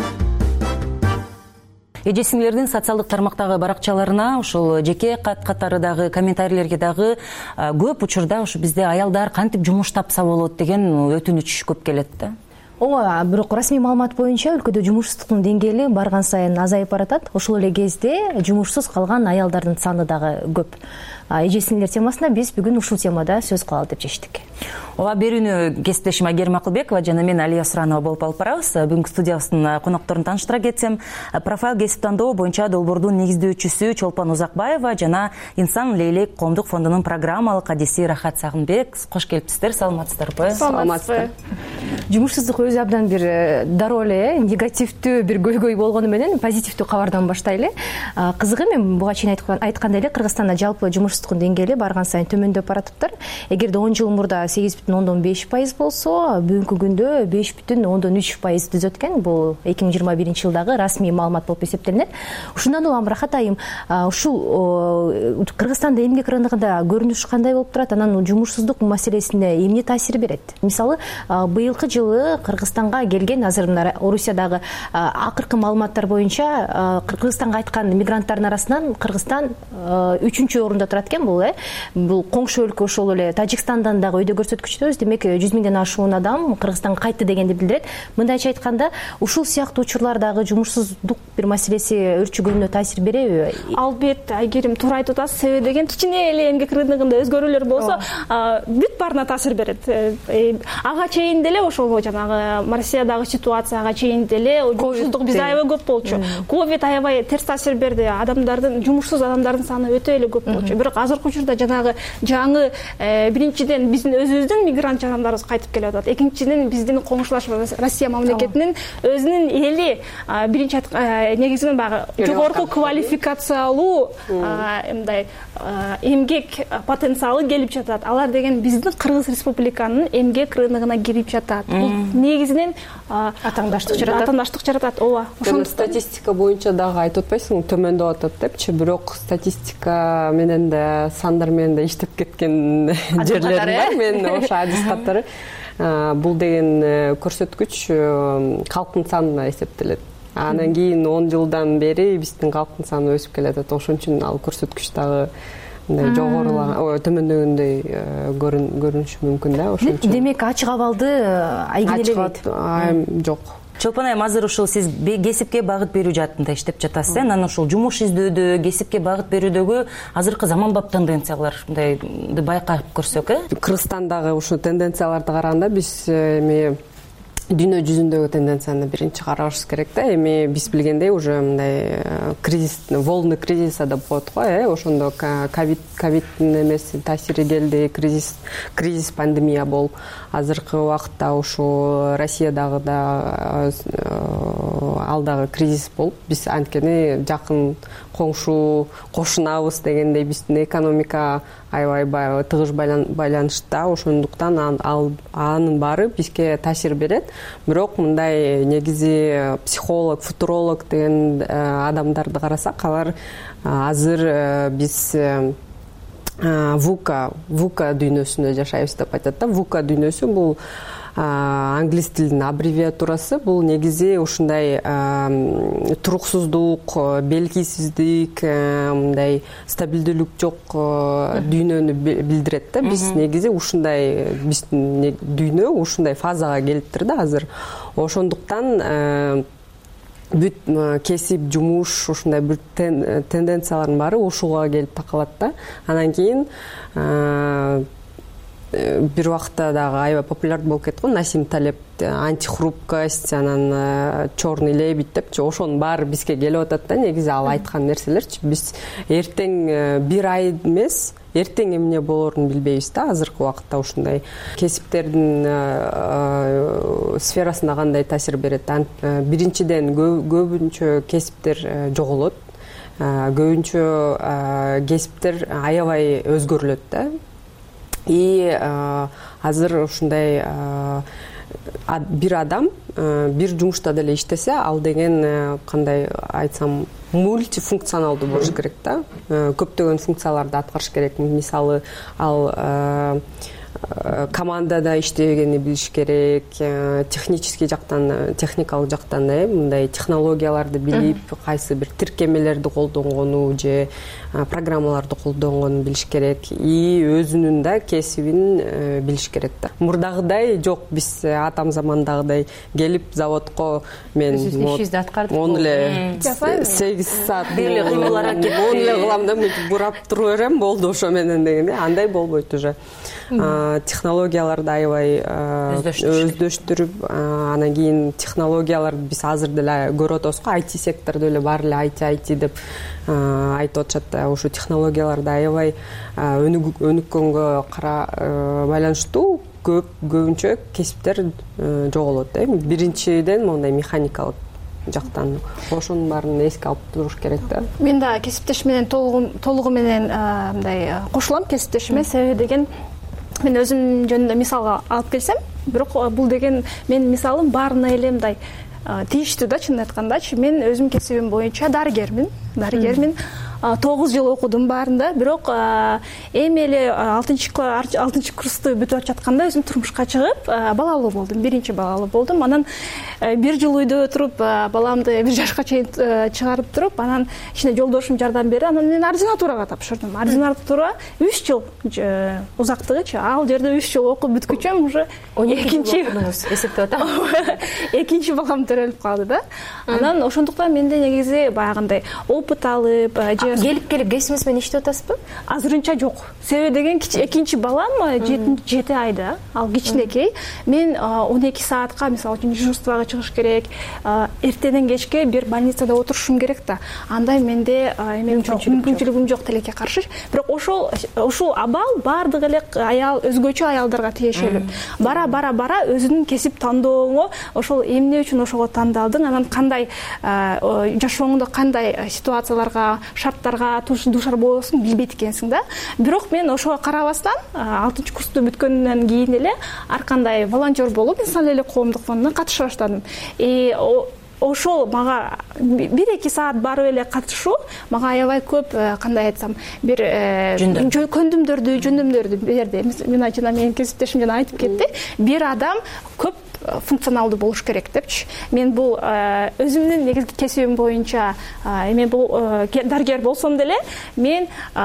Эже сиңдилердин социалдык тармактагы баракчаларына, ушул жеке кат катары дагы комментарийлерге дагы көп учурда ушу бизде аялдар кантип жумуш тапса болот деген өтүнүч көп келет да. Ооба, бирок расмий маалымат боюнча өлкөдө жумушсуздуктун деңгээли барган сайын азайып баратат. Ошол эле кезде жумушсуз калган аялдардын саны дагы көп. Эже сиңдилер темасында биз бүгүн ушул темада сөз кылалы деп чечтик. Ооба, берүүнү кесиптешим Айгерим Акылбекова жана мен Алия Суранова болуп алып барабыз. Бүгүнкү студиябыздын конокторун тааныштыра кетсем, профайл кесип тандоо боюнча долбоордун негиздөөчүсү Чолпон Узакбаева жана Инсан Лейлек коомдук фондунун программалык кадиси Рахат Сагынбек. Кош келипсиздер, саламатсыздарбы? Саламатсызбы. Жумушсуздук өзү абдан бир дароо эле негативдүү бир көйгөй болгону менен позитивдүү кабардан баштайлы. Кызыгы, мен буга чейин айткандай эле Кыргызстанда жалпы жумушсуздуктун деңгээли барган сайын төмөндөп баратыптыр. Эгерде он жыл мурда сегиз бүтүн ондон беш пайыз болсо, бүгүнкү күндө беш бүтүн ондон үч пайыз түзөт экен. Бул эки миң жыйырма биринчи жылдагы расмий маалымат болуп эсептелинет. Ушундан улам Рахат айым, ушул Кыргызстанда эмгек рыногунда көрүнүш кандай болуп турат? Анан жумушсуздук маселесине эмне таасир берет? Мисалы, быйылкы жылы Кыргызстанга келген, азыр мына Орусиядагы акыркы маалыматтар боюнча Кыргызстанга айткан мигранттардын арасынан Кыргызстан үчүнчү орунда турат экен бул э бул коңшу өлкө ошол эле Тажикстандан дагы өйдө көрсөткүчтөбүз. Демек жүз миңден ашуун адам Кыргызстанга кайтты дегенди билдирет. Мындайча айтканда ушул сыяктуу учурлардагы жумушсуздук бир маселеси өрчүгөнүнө таасир береби? Албетте, Айгерим туура айтып атасыз. Себеби деген кичине эле эмгек рыногунда өзгөрүүлөр болсо, бүт баарына таасир берет. Ага чейин деле ошол жанагы Россиядагы ситуацияга чейин деле жумушсуздук бизде аябай көп болчу. Ковид аябай терс таасир берди. Адамдардын, жумушсуз адамдардын саны өтө эле көп болчу. Бирок азыркы учурда жанагы жаңы биринчиден биздин өзүбүздүн мигрант жарандарыбыз кайтып келип атат. Экинчиден биздин коңшулаш Россия мамлекетинин өзүнүн эли биринчи негизинен баягы жогорку квалификациялуу мындай эмгек потенциалы келип жатат. Алар деген биздин Кыргыз Республиканын эмгек рыногуна кирип жатат. Бул негизинен атаңдаштык жаратат. Атаңдаштык жаратат. Ооба. Ошондо статистика боюнча дагы айтып атпайсыңбы, төмөндөп атат депчи, бирок статистика менен да сандар менен да иштеп кеткен жерлерим бар. Мен ошо адис катары бул деген көрсөткүч калктын санына эсептелет. Анан кийин он жылдан бери биздин калктын саны өсүп келатат. Ошон үчүн ал көрсөткүч дагы мындай жогорулаган, төмөндөгөндөй көрүнүшү мүмкүн да. Ошон үчүн. Демек ачык абалды айгинелебейт. Жок. Чолпон айым, азыр ушул сиз кесипке багыт берүү жаатында иштеп жатасыз. Анан ушул жумуш издөөдө, кесипке багыт берүүдөгү азыркы заманбап тенденциялар мындайды байкап көрсөк, э? Кыргызстандагы ушул тенденцияларды караганда биз эми дүйнө жүзүндөгү тенденцияны биринчи карашыбыз керек да. Эми биз билгендей уже мындай кризис, волны кризиса деп коет го, э? Ошондо ковид ковиддин эмеси таасири келди, кризис кризис пандемия болуп, азыркы убакытта ушул Россиядагы да ал дагы кризис болуп, биз анткени жакын коңшу кошунабыз дегендей биздин экономика аябай тыгыз байланышта. Ошондуктан ал анын баары бизге таасир берет. Бирок мындай негизи психолог, футуролог деген адамдарды карасак, алар азыр биз вука вука дүйнөсүндө жашайбыз деп айтат да. Вука дүйнөсү бул англис тилинин аббревиатурасы. Бул негизи ушундай туруксуздук, белгисиздик, мындай стабилдүүлүк жок дүйнөнү билдирет да. Биз негизи ушундай, биздин дүйнө ушундай фазага келиптир да азыр. Ошондуктан бүт кесип, жумуш, ушундай бир тенденциялардын баары ушуга келип такалат да. Анан кийин бир убакта дагы аябай популярдуу болуп кетти го Насим Талеб, антихрупкость, анан черный лебедь депчи. Ошонун баары бизге келип атат да. Негизи ал айткан нерселерчи. Биз эртең бир ай эмес, эртең эмне болорун билбейбиз да. Азыркы убакытта ушундай кесиптердин сферасына кандай таасир берет? Биринчиден көбүнчө кесиптер жоголот. Көбүнчө кесиптер аябай өзгөрүлөт да. И азыр ушундай бир адам бир жумушта деле иштесе, ал деген кандай айтсам мультифункционалдуу болуш керек да. Көптөгөн функцияларды аткарыш керек. Мисалы, ал командада иштегенди билиш керек, технический жактан, техникалык жактан да, мындай технологияларды билип, кайсы бир тиркемелерди колдонгону же программаларды колдонгонун билиш керек. И өзүнүн да кесибин билиш керек да. Мурдагыдай жок, биз атам замандагыдай келип заводко мен он эле сегиз саат беле кыймылдар он эле кылам да, бурап туруп берем, болду ошо менен дегенде. Андай болбойт уже. Технологияларды аябай өздөштүрүп, анан кийин технологияларды биз азыр деле көрүп атабыз го, ай ти сектордо эле баары эле ай ти ай ти деп айтып атышат. Ошо технологияларды аябай өнүккөнгө байланыштуу көп көбүнчө кесиптер жоголот да. Биринчиден мондай механикалык жактан. Ошонун баарын эске алып туруш керек да. Мен да кесиптеш менен толугу менен мындай кошулам кесиптешиме. Себеби деген мен өзүм жөнүндө мисалга алып келсем, бирок бул деген менин мисалым баарына эле мындай тийиштүү да, чынын айткандачы. Мен өзүм кесибим боюнча дарыгермин. Дарыгермин. тогуз жыл окудум баарында, бирок эми эле алтынчы алтынчы курсту бүтүп жатканда өзүм турмушка чыгып балалуу болдум, биринчи балалуу болдум. Анан бир жыл үйдө отуруп баламды бир жашка чейин чыгарып туруп, анан ичине жолдошум жардам берди. Анан мен ординатурага тапшырдым. Ординатура үч жыл узактыгычы. Ал жерде үч жыл окуп бүткүчөм уже экинчи эсептеп атам. Экинчи балам төрөлүп калды да. Анан ошондуктан менде негизи баягындай опыт алып, келип келип кесибиңиз менен иштеп атасызбы? Азырынча жок. Себеби деген экинчи балам жети айда, ал кичинекей. Мен он эки саатка мисалы үчүн дежурствага чыгыш керек, эртеден кечке бир больницада отурушум керек да. Андай менде эме жок, мүмкүнчүлүгүм жок тилекке каршы. Бирок ошол ушул абал баардык эле аял өзгөчө аялдарга тиешелүү. Бара бара бара өзүнүн кесип тандооңо, ошол эмне үчүн ошого тандалдың, анан кандай жашооңдо кандай ситуацияларга, шарттарга душар болосуң билбейт экенсиң да. Бирок мен ошого карабастан алтынчы курсту бүткөндөн кийин эле ар кандай волонтер болуп, инсан эле коомдук фондуна катыша баштадым. И ошол мага бир эки саат барып эле катышуу мага аябай көп, кандай айтсам, бир көндүмдөрдү, жөндөмдөрдү берди. Мен жана менин кесиптешим жана айтып кетти. Бир адам көп функционалдуу болуш керек депчи. Мен бул өзүмдүн негизги кесибим боюнча мен бул дарыгер болсом деле мен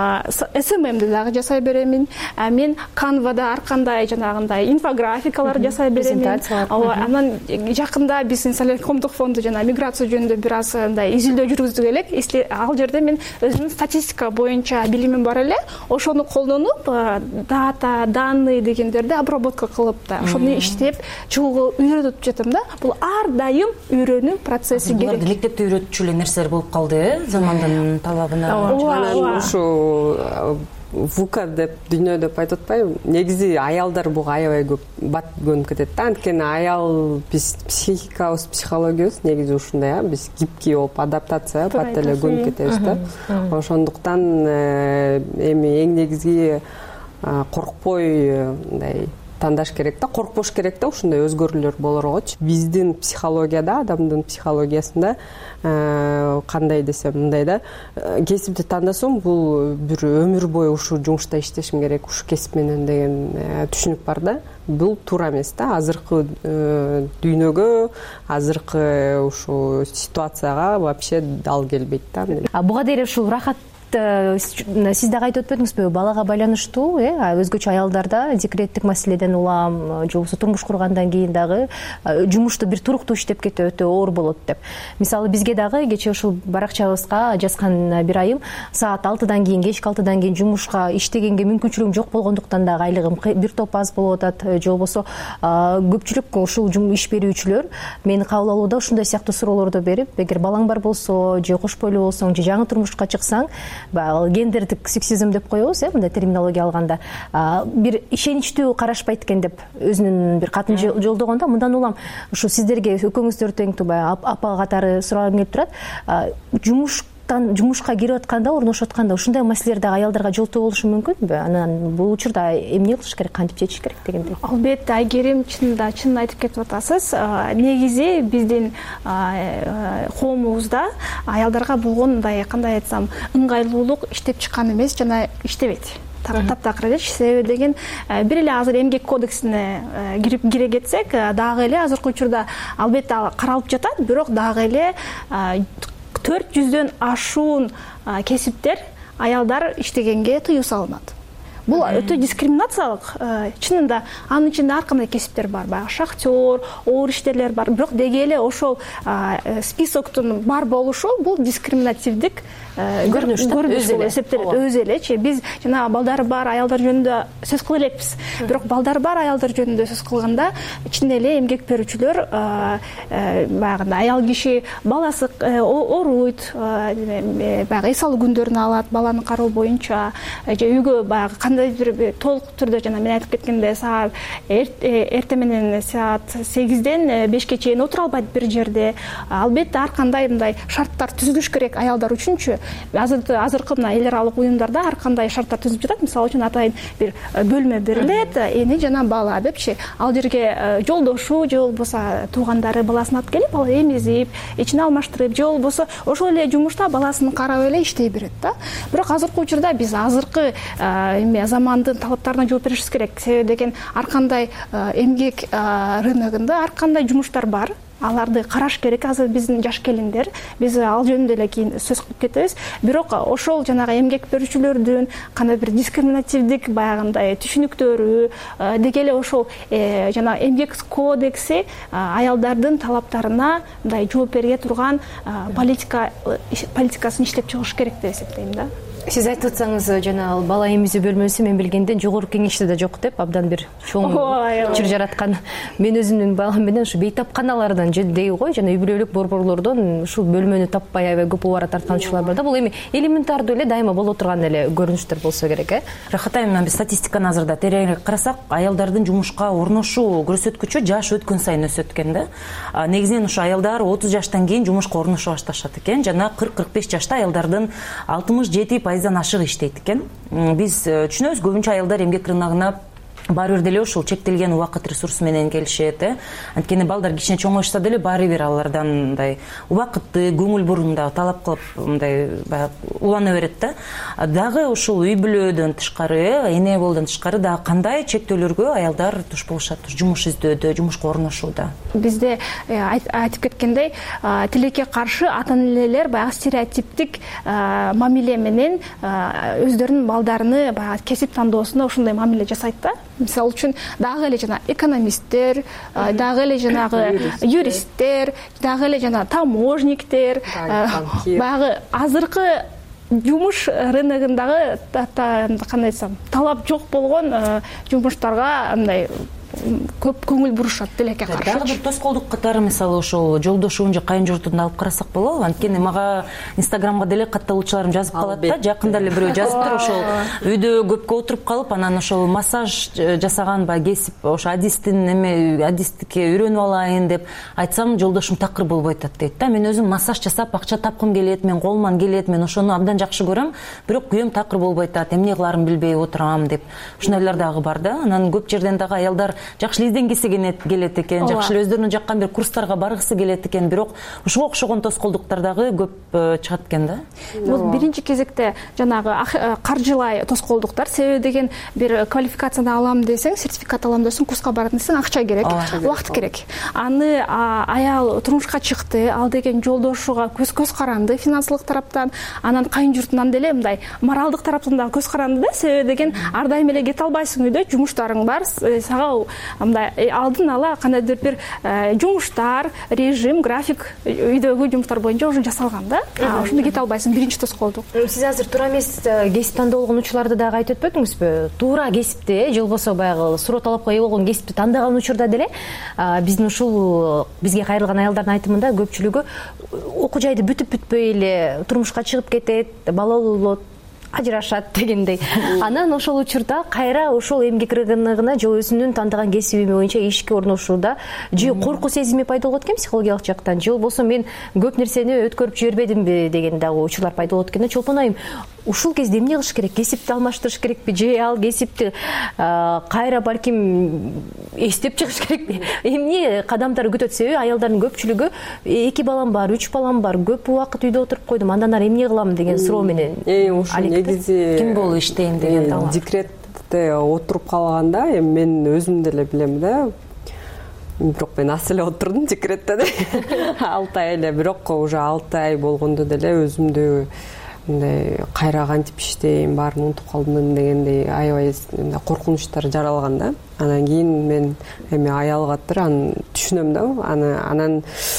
эс эм эмди дагы жасай беремин. Мен Canva'да ар кандай жанагындай инфографикалар жасай беремин. Анан жакында биз инсан коомдук фонду жана миграция жөнүндө бир аз андай изилдөө жүргүздүк элек. Ал жерде мен өзүмдүн статистика боюнча билимим бар эле. Ошону колдонуп, дата, данные дегендерди обработка кылып да, ошону иштеп чыгууга үйрөтүп жатам да. Бул ар дайым үйрөнүү процесси керек. Булар иликтеп үйрөтчү эле нерселер болуп калды, э, замандын талабына. Анан ушу вука деп дүйнө деп айтып атпайбы? Негизи аялдар буга аябай көп бат көнүп кетет да. Анткени аял биз психикабыз, психологиябыз негизи ушундай, биз гибкий болуп адаптация бат эле көнүп кетебиз да. Ошондуктан эми эң негизги коркпой мындай тандаш керек да, коркпош керек да, ушундай өзгөрүүлөр болоргочу. Биздин психологияда, адамдын психологиясында кандай десем, мындай да, кесипти тандасам, бул бир өмүр бою ушул жумушта иштешим керек, ушул кесип менен деген түшүнүк бар да. Бул туура эмес да, азыркы дүйнөгө, азыркы ушул ситуацияга вообще дал келбейт да. Буга дейин ушул рахат сиз дагы айтып өтпөдүңүзбү, балага байланыштуу, э, өзгөчө аялдарда декреттик маселеден улам, же болбосо турмуш кургандан кийин дагы жумушту бир туруктуу иштеп кетүү өтө оор болот деп. Мисалы бизге дагы кечээ ушул баракчабызга жазган бир айым саат алтыдан кийин, кечки алтыдан кийин жумушка иштегенге мүмкүнчүлүгүм жок болгондуктан дагы айлыгым бир топ аз болуп атат, же болбосо көпчүлүк ушул иш берүүчүлөр мени кабыл алууда ушундай сыяктуу суроолорду берип, эгер балаң бар болсо, же кош бойлуу болсоң, же жаңы турмушка чыксаң, гендердик сексизм деп коебуз, э, мындай терминология алганда, бир ишеничтүү карашпайт экен деп өзүнүн бир катын жолдогондо, мындан улам ушу сиздерге экөөңүздөр тең апа катары сурагым келип турат. Жумуш жумушка кирип атканда, орношуп атканда ушундай маселелер дагы аялдарга жолтоо болушу мүмкүнбү? Анан бул учурда эмне кылыш керек, кантип чечиш керек дегендей. Албетте, Айгерим, чынында чын айтып кетип атасыз. Негизи биздин коомубузда аялдарга болгон мындай, кандай айтсам, ыңгайлуулук иштеп чыккан эмес жана иштебейт. Таптакыр элечи. Себеби деген бир эле азыр эмгек кодексине кирип кире кетсек, дагы эле азыркы учурда албетте каралып жатат, бирок дагы эле төрт жүздөн ашуун кесиптер аялдар иштегенге тыюу салынат. Бул өтө дискриминациялык. Чынында анын ичинде ар кандай кесиптер бар, баягы шахтер, оор иштерлер бар. Бирок деги эле ошол списоктун бар болушу бул дискриминативдик көрүнүш болуп эсептелет. Өзү элечи биз жана балдары бар аялдар жөнүндө сөз кыла элекпиз. Бирок балдары бар аялдар жөнүндө сөз кылганда ичинде эле эмгек берүүчүлөр баягы аял киши баласы ооруйт, баягы эс алуу күндөрүн алат баланы кароо боюнча, же үйгө баягы кандайдыр бир толук түрдө жана мен айтып кеткендей саат эртең менен саат сегизден бешке чейин отура албайт бир жерде. Албетте ар кандай мындай шарттар түзүлүш керек аялдар үчүнчү. Азыркы мына эл аралык уюмдарда ар кандай шарттар түзүлүп жатат. Мисалы үчүн атайын бир бөлмө берилет, эне жана бала депчи. Ал жерге жолдошу же болбосо туугандары баласын алып келип, бала эмизип, эчине алмаштырып, же болбосо ошол эле жумушта баласын карап эле иштей берет да. Бирок азыркы учурда биз азыркы эме замандын талаптарына жооп беришибиз керек. Себеби деген ар кандай эмгек рыногунда ар кандай жумуштар бар. Аларды караш керек. Азыр биздин жаш келиндер, биз ал жөнүндө эле кийин сөз кылып кетебиз. Бирок ошол жанагы эмгек берүүчүлөрдүн кандай бир дискриминативдик баягындай түшүнүктөрү деги эле ошол жана эмгек кодекси аялдардын талаптарына мындай жооп бере турган политика политикасын иштеп чыгыш керек деп эсептейм да. Сиз айтып атсаңыз, жана ал бала эмизүү бөлмөсү мен билгенден жогорку кеңеште да жок деп абдан бир чоң чыр жараткан. Мен өзүмдүн балам менен ушу бейтапканалардан деги го, жана үй бүлөлүк борборлордон ушул бөлмөнү таппай аябай көп убара тарткан учурлар бар да. Бул эми элементардуу эле дайыма боло турган эле көрүнүштөр болсо керек, э? Рахат айым, мына биз статистиканы азырда тереңирээк карасак, аялдардын жумушка орношуу көрсөткүчү жаш өткөн сайын өсөт экен да. Негизинен ушу аялдар отуз жаштан кийин жумушка орношу башташат экен, жана кырк кырк беш жашта аялдардын алтымыш жети пайыздан ашык иштейт экен. Биз түшүнөбүз, көбүнчө аялдар эмгек рыногуна баары бир деле ушул чектелген убакыт ресурсу менен келишет, э. Анткени балдар кичине чоңоюшса деле баары бир алардан мындай убакытты, көңүл бурунда талап кылып мындай улана берет да. Дагы ушул үй бүлөдөн тышкары, эне болдон тышкары дагы кандай чектөөлөргө аялдар туш болушат жумуш издөөдө, жумушка орношууда? Бизде айтып кеткендей, тилекке каршы ата-энелер баягы стереотиптик мамиле менен өздөрүнүн балдарыны баягы кесип тандоосуна ошондой мамиле жасайт да. Мисалы үчүн дагы эле жана экономисттер, дагы эле жанагы юристтер, дагы эле жана таможниктер, баягы азыркы жумуш рыногундагы кандай айтсам, талап жок болгон жумуштарга мындай көп көңүл бурушат тилекке каршы. Дагы бир тоскоолдук катары мисалы ошол жолдошун же кайын журтун алып карасак болобу? Анткени мага Инстаграмга деле катталуучуларым жазып калат да, жакында эле бирөө жазыптыр, ошол үйдө көпкө отуруп калып, анан ошол массаж жасаган баягы кесип, ошо адистин эме адистикке үйрөнүп алайын деп айтсам, жолдошум такыр болбой атат дейт да. Мен өзүм массаж жасап акча тапкым келет, мен колуман келет, мен ошону абдан жакшы көрөм, бирок күйөөм такыр болбой атат, эмне кыларымды билбей отурам деп. Ушундайлар дагы бар да. Анан көп жерден дагы аялдар жакшы эле изденгиси келет экен, жакшы эле өздөрүнө жаккан бир курстарга баргысы келет экен, бирок ушуга окшогон тоскоолдуктар дагы көп чыгат экен да. Бул биринчи кезекте жанагы каржылай тоскоолдуктар. Себеби деген бир квалификацияны алам десең, сертификат алам десең, курска барам десең, акча керек, убакыт керек. Аны аял турмушка чыкты, ал деген жолдошуга көз каранды финансылык тараптан, анан кайын журтунан деле мындай моралдык тараптан дагы көз каранды да. Себеби деген ар дайым эле кете албайсың, үйдө жумуштарың бар, сага мындай алдын ала кандайдыр бир жумуштар, режим, график үйдөгү жумуштар боюнча уже жасалган да. Ошондо кете албайсың, биринчи тоскоолдук. Сиз азыр туура эмес кесип тандоо болгон учурларды дагы айтып өтпөдүңүзбү? Туура кесипти, же болбосо баягы суроо талапка ээ болгон кесипти тандаган учурда деле биздин ушул бизге кайрылган аялдардын айтымында көпчүлүгү окуу жайды бүтүп бүтпөй эле турмушка чыгып кетет, бала болот, ажырашат дегендей. Анан ошол учурда кайра ошол эмгек рыногуна же өзүнүн тандаган кесиби боюнча ишке орношууда же коркуу сезими пайда болот экен психологиялык жактан, же болбосо мен көп нерсени өткөрүп жибербедимби деген дагы учурлар пайда болот экен. Чолпон айым, ушул кезде эмне кылыш керек? Кесипти алмаштырыш керекпи же ал кесипти кайра балким эстеп чыгыш керекпи? Эмне кадамдар күтөт? Себеби аялдардын көпчүлүгү эки балам бар, үч балам бар, көп убакыт үйдө отуруп койдум, андан ары эмне кылам деген суроо менен негизи ким болуп иштейм деген талап. Декретте отуруп калганда эми мен өзүм деле билем да. Бирок мен аз эле отурдум декретте да. алты ай эле, бирок уже алты ай болгондо деле өзүмдү мындай кайра кантип иштейм, баарын унутуп калдым дегендей аябай коркунучтар жаралган да. Анан кийин мен эми аял катыр аны түшүнөм да. Аны анан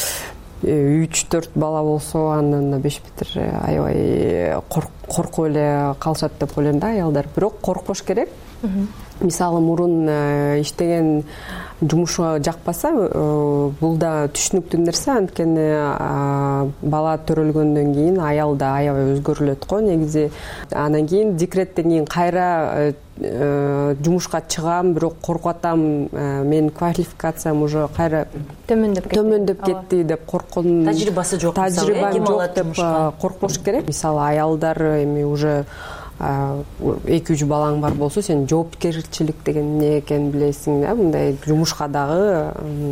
үч төрт бала болсо андан да беш бетер аябай коркуп эле калышат деп ойлойм да аялдар. Бирок коркпош керек. мисалы мурун иштеген жумушу жакпаса бул да түшүнүктүү нерсе, анткени бала төрөлгөндөн кийин аял да аябай өзгөрүлөт го негизи. Анан кийин декреттен кийин кайра жумушка чыгам, бирок коркуп атам, менин квалификациям уже кайра төмөндөп кетти деп корккон. Тажрыйбасы жок, тажрыйбам жок деп коркпош керек. Мисалы аялдар эми уже эки үч балаң бар болсо, сен жоопкерчилик деген эмне экенин билесиң да, мындай жумушка дагы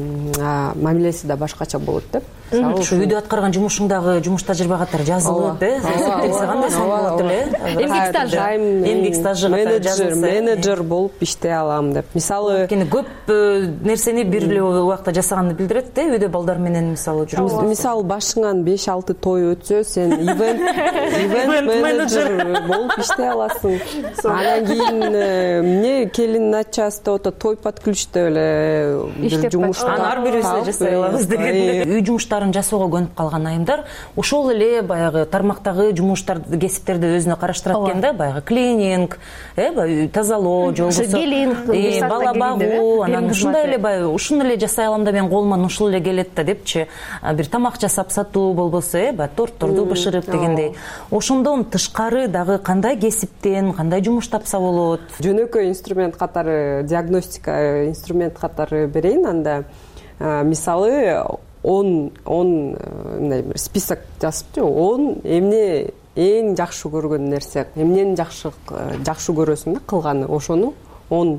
мамилеси да башкача болот деп. Ушу үйдө аткарган жумушуңдагы жумуш тажрыйба катары жазылып, э, эсептелсе кандай сон болот эле? Эмгек стажы, эмгек стажы катары жазылса, менеджер болуп иштей алам деп. Мисалы, кene көп нерсени бир эле убакта жасаганды билдирет да, үйдө балдар менен мисалы жүрүп. Мисалы, башыңан беш алты той өтсө, сен ивент ивент менеджер болуп иштей аласың. Анан кийин эмне келин начальство той подключтеп эле бир жумушта анан ар бирибизде жасай алабыз деген. Үй жумуштарын жасоого көнүп калган айымдар ошол эле баягы тармактагы жумуштарды, кесиптерди өзүнө караштырат экен да, баягы клининг, э, тазалоо, же болбосо бала багуу, анан ушундай эле баягы ушуну эле жасай алам да, мен колуман ушул эле келет да депчи, бир тамак жасап сатуу болбосо, э, баягы тортторду бышырып дегендей. Ошондон тышкары дагы кандай кесиптен, кандай жумуш тапса болот? Жөнөкөй инструмент катары, диагностика инструмент катары берейин. Анда мисалы он он мындай бир список жазыпчы, он эмне эң жакшы көргөн нерсе, эмнени жакшы жакшы көрөсүң да кылганы, ошону он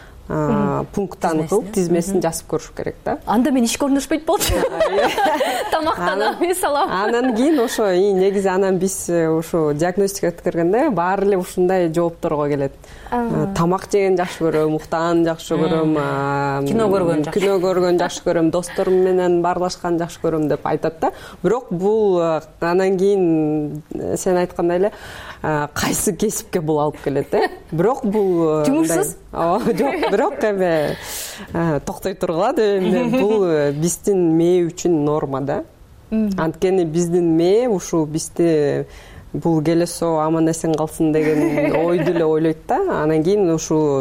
пункттан кылып тизмесин жазып көрүш керек да. Анда мен ишке орношпойт болчу. Тамактанам, мисалы. Анан кийин ошо негизи анан биз ошо диагностика өткөргөндө баары эле ушундай жоопторго келет. Тамак жеген жакшы көрөм, уктаган жакшы көрөм, кино көргөн жакшы кино көргөн жакшы көрөм, досторум менен баарлашкан жакшы көрөм деп айтат да. Бирок бул анан кийин сен айткандай эле кайсы кесипке бул алып келет, э? Бирок бул жумушсуз? Жок, бирок эми токтой тургула деп, бул биздин мээ үчүн норма да. Анткени биздин мээ ушу бизди бул келесо аман эсен калсын деген ойду эле ойлойт да. Анан кийин ушу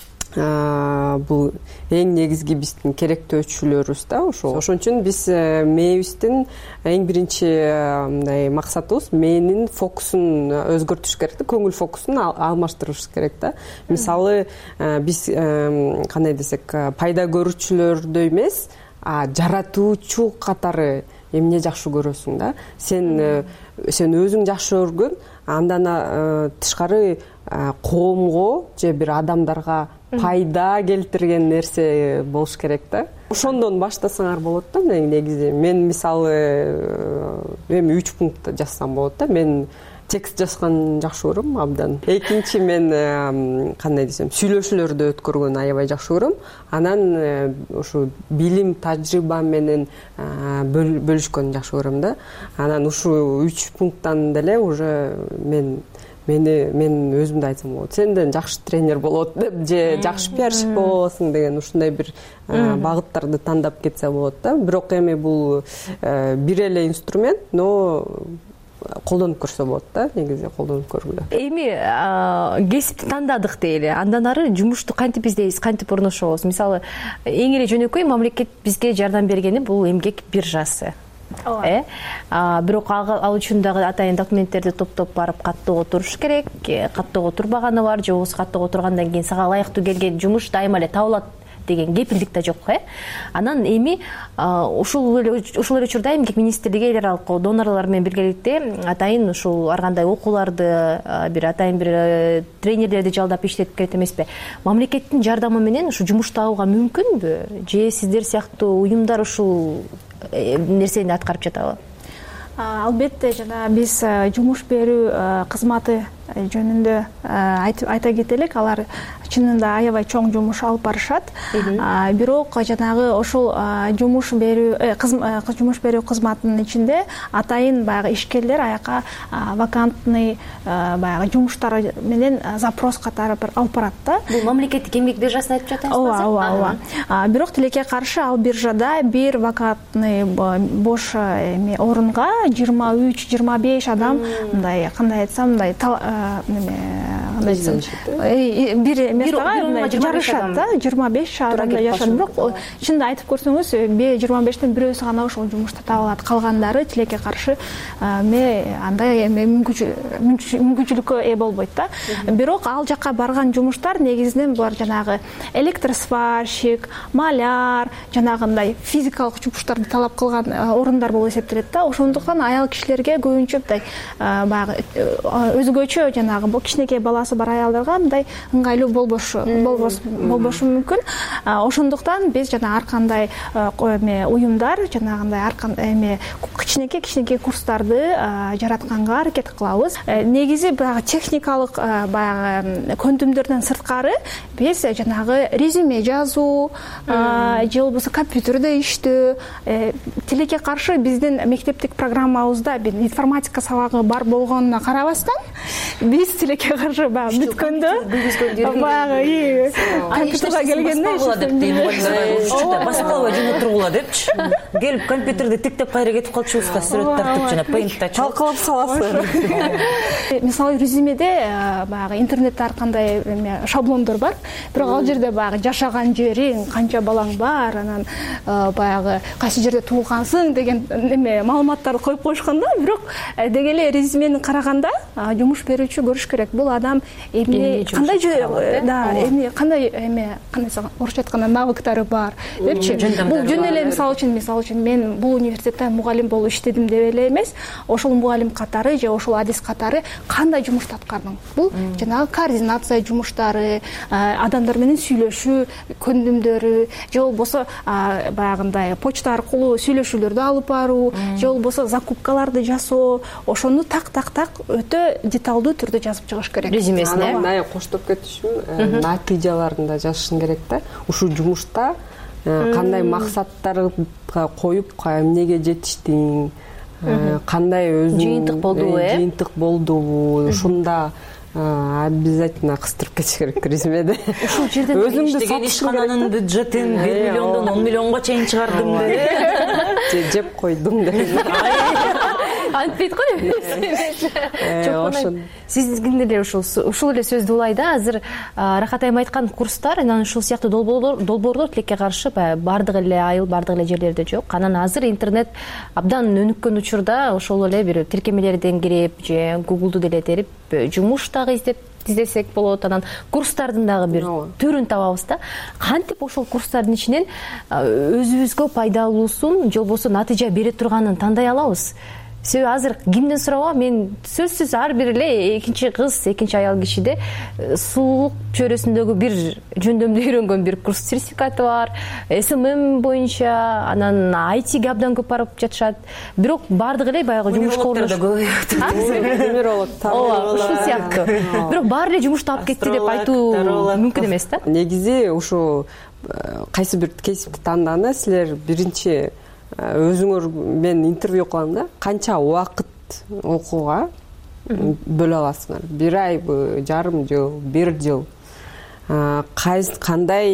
бул эң негизги биздин керектөөчүлөрүбүз да. Ошо ошон үчүн биз мээбиздин эң биринчи мындай максатыбыз мээнин фокусун өзгөртүш керек да, көңүл фокусун алмаштырыш керек да. Мисалы, биз кандай десек, пайда көрүүчүлөрдө эмес, жаратуучу катары эмне жакшы көрөсүң да. Сен сен өзүң жакшы көргөн, андан тышкары коомго же бир адамдарга пайда келтирген нерсе болуш керек да. Ошондон баштасаңар болот да. Негизи мен мисалы эми үч пункт жазсам болот да. Мен текст жазган жакшы көрөм абдан. Экинчи, мен кандай десем, сүйлөшүүлөрдү өткөргөнү аябай жакшы көрөм. Анан ушу билим, тажрыйба менен бөлүшкөнү жакшы көрөм да. Анан ушу үч пункттан деле уже мен мени мен өзүмдү айтсам болот. Сенден жакшы тренер болот деп, же жакшы пиарщик болосуң деген ушундай бир багыттарды тандап кетсе болот да. Бирок эми бул бир эле инструмент, но колдонуп көрсө болот да, негизи колдонуп көргүлө. Эми кесипти тандадык дейли. Андан ары жумушту кантип издейбиз, кантип орношобуз? Мисалы, эң эле жөнөкөй мамлекет бизге жардам бергени бул эмгек биржасы. Э, бирок ал үчүн дагы атайын документтерди топтоп барып каттоого туруш керек. Каттоого турбаганы бар, же болбосо каттоого тургандан кийин сага ылайыктуу келген жумуш дайыма эле табылат деген кепилдик да жок, э. Анан эми ушул эле ушул эле учурда эмгек министрлиги эл аралык донорлор менен биргеликте атайын ушул ар кандай окууларды, бир атайын бир тренерлерди жалдап иштетип келет эмеспи? Мамлекеттин жардамы менен ушу жумушту алууга мүмкүнбү? Же сиздер сыяктуу уюмдар ушул нерсени аткарып жатабы? Албетте, жана биз жумуш берүү кызматы жөнүндө айта кетелик. Алар чынында аябай чоң жумуш алып барышат. Бирок жанагы ошол жумуш берүү жумуш берүү кызматынын ичинде атайын баягы ишкерлер аяка вакантный баягы жумуштар менен запрос катары бир алып барат да. Бул мамлекеттик эмгек биржасын айтып жатасызбы? Ооба, ооба, ооба. Бирок тилекке каршы ал биржада бир вакантный бош орунга жыйырма үч жыйырма беш адам, мындай кандай айтсам, мындай кандай десем бир эмес жарышат да жыйырма беш адамдай жашашат. Бирок чынында айтып көрсөңүз жыйырма бештен бирөөсү гана ошол жумушта табылат, калгандары тилекке каршы эме андай эме мүмкүнчүлүккө ээ болбойт да. Бирок ал жакка барган жумуштар негизинен булар жанагы электросварщик, маляр, жанагындай физикалык жумуштарды талап кылган орундар болуп эсептелет да. Ошондуктан аял кишилерге көбүнчө мындай баягы өзгөчө жанагы бул кичинекей баласы бар аялдарга мындай ыңгайлуу болбошу болбошу мүмкүн. Ошондуктан биз жана ар кандай эме уюмдар жанагындай ар кандай эме кичинекей кичинекей курстарды жаратканга аракет кылабыз. Негизи баягы техникалык баягы көндүмдөрдөн сырткары биз жанагы резюме жазуу же болбосо компьютерде иштөө, тилекке каршы биздин мектептик программабызда бир информатика сабагы бар болгонуна карабастан биз тилекке каршы баягы бүткөндө баягы компьютерге келгенде баскалабай жана тургула депчи келип компьютерди тиктеп кайра кетип калчубузга сүрөт тартып жана пейнтте талкалап саласыздар. Мисалы резюмеде баягы интернетте ар кандай эме шаблондор бар, бирок ал жерде баягы жашаган жериң, канча балаң бар, анан баягы кайсы жерде туулгансың деген эме маалыматтарды коюп коюшкан да. Бирок деги эле резюмени караганда жумуш берүүчү көрүш керек бул адам эмне кандай да эмне кандай эме кандай орусча айтканда навыктары бар депчи. Бул жөн эле мисалы үчүн мисалы үчүн мен бул университетте мугалим болуп иштедим деп эле эмес, ошол мугалим катары же ошол адис катары кандай жумушту аткардың. Бул жанагы координация жумуштары, адамдар менен сүйлөшүү көндүмдөрү, же болбосо баягындай почта аркылуу сүйлөшүүлөрдү алып баруу, же болбосо закупкаларды жасоо, ошону так так так өтө деталдуу түрдө жазып чыгыш керек. Резюмесине мына коштоп кетишим, натыйжаларын да жазышың керек да. Ушул жумушта кандай максаттарга коюп эмнеге жетиштиң, кандай өзүң жыйынтык болдубу э жыйынтык болдубу, ушунда обязательно кыстырып кетиш керек резюмеде. Ушул жерде өзүңдү сатышың ишкананын бюджетин бир миллиондон он миллионго чейин чыгардым деп жеп койдум деп антпейт го ошон сиздин эле ушул ушул эле сөздү улай да. Азыр Рахат айым айткан курстар анан ушул сыяктуу долбоорлор тилекке каршы баардык эле айыл баардык эле жерлерде жок. Анан азыр интернет абдан өнүккөн учурда ошол эле бир тиркемелерден кирип же гуглду деле терип жумуш дагы издеп издесек болот. Анан курстардын дагы бир түрүн табабыз да. Кантип ошол курстардын ичинен өзүбүзгө пайдалуусун же болбосо натыйжа бере турганын тандай алабыз. Себеби азыр кимден сурабы, мен сөзсүз ар бир эле экинчи кыз, экинчи аял кишиде сулуулук чөйрөсүндөгү бир жөндөмдү үйрөнгөн бир курс сертификаты бар, эс эм эм боюнча, анан ай тиге абдан көп барып жатышат. Бирок баардык эле баягы жумушка орношуп ушул сыяктуу. Бирок баары эле жумушту алып кетти деп айтуу мүмкүн эмес да. Негизи ушу кайсы бир кесипти тандаганда силер биринчи өзүңөр мен интервью кылам да, канча убакыт окууга бөлө аласыңар? Бир айбы, жарым жыл, бир жыл? Кандай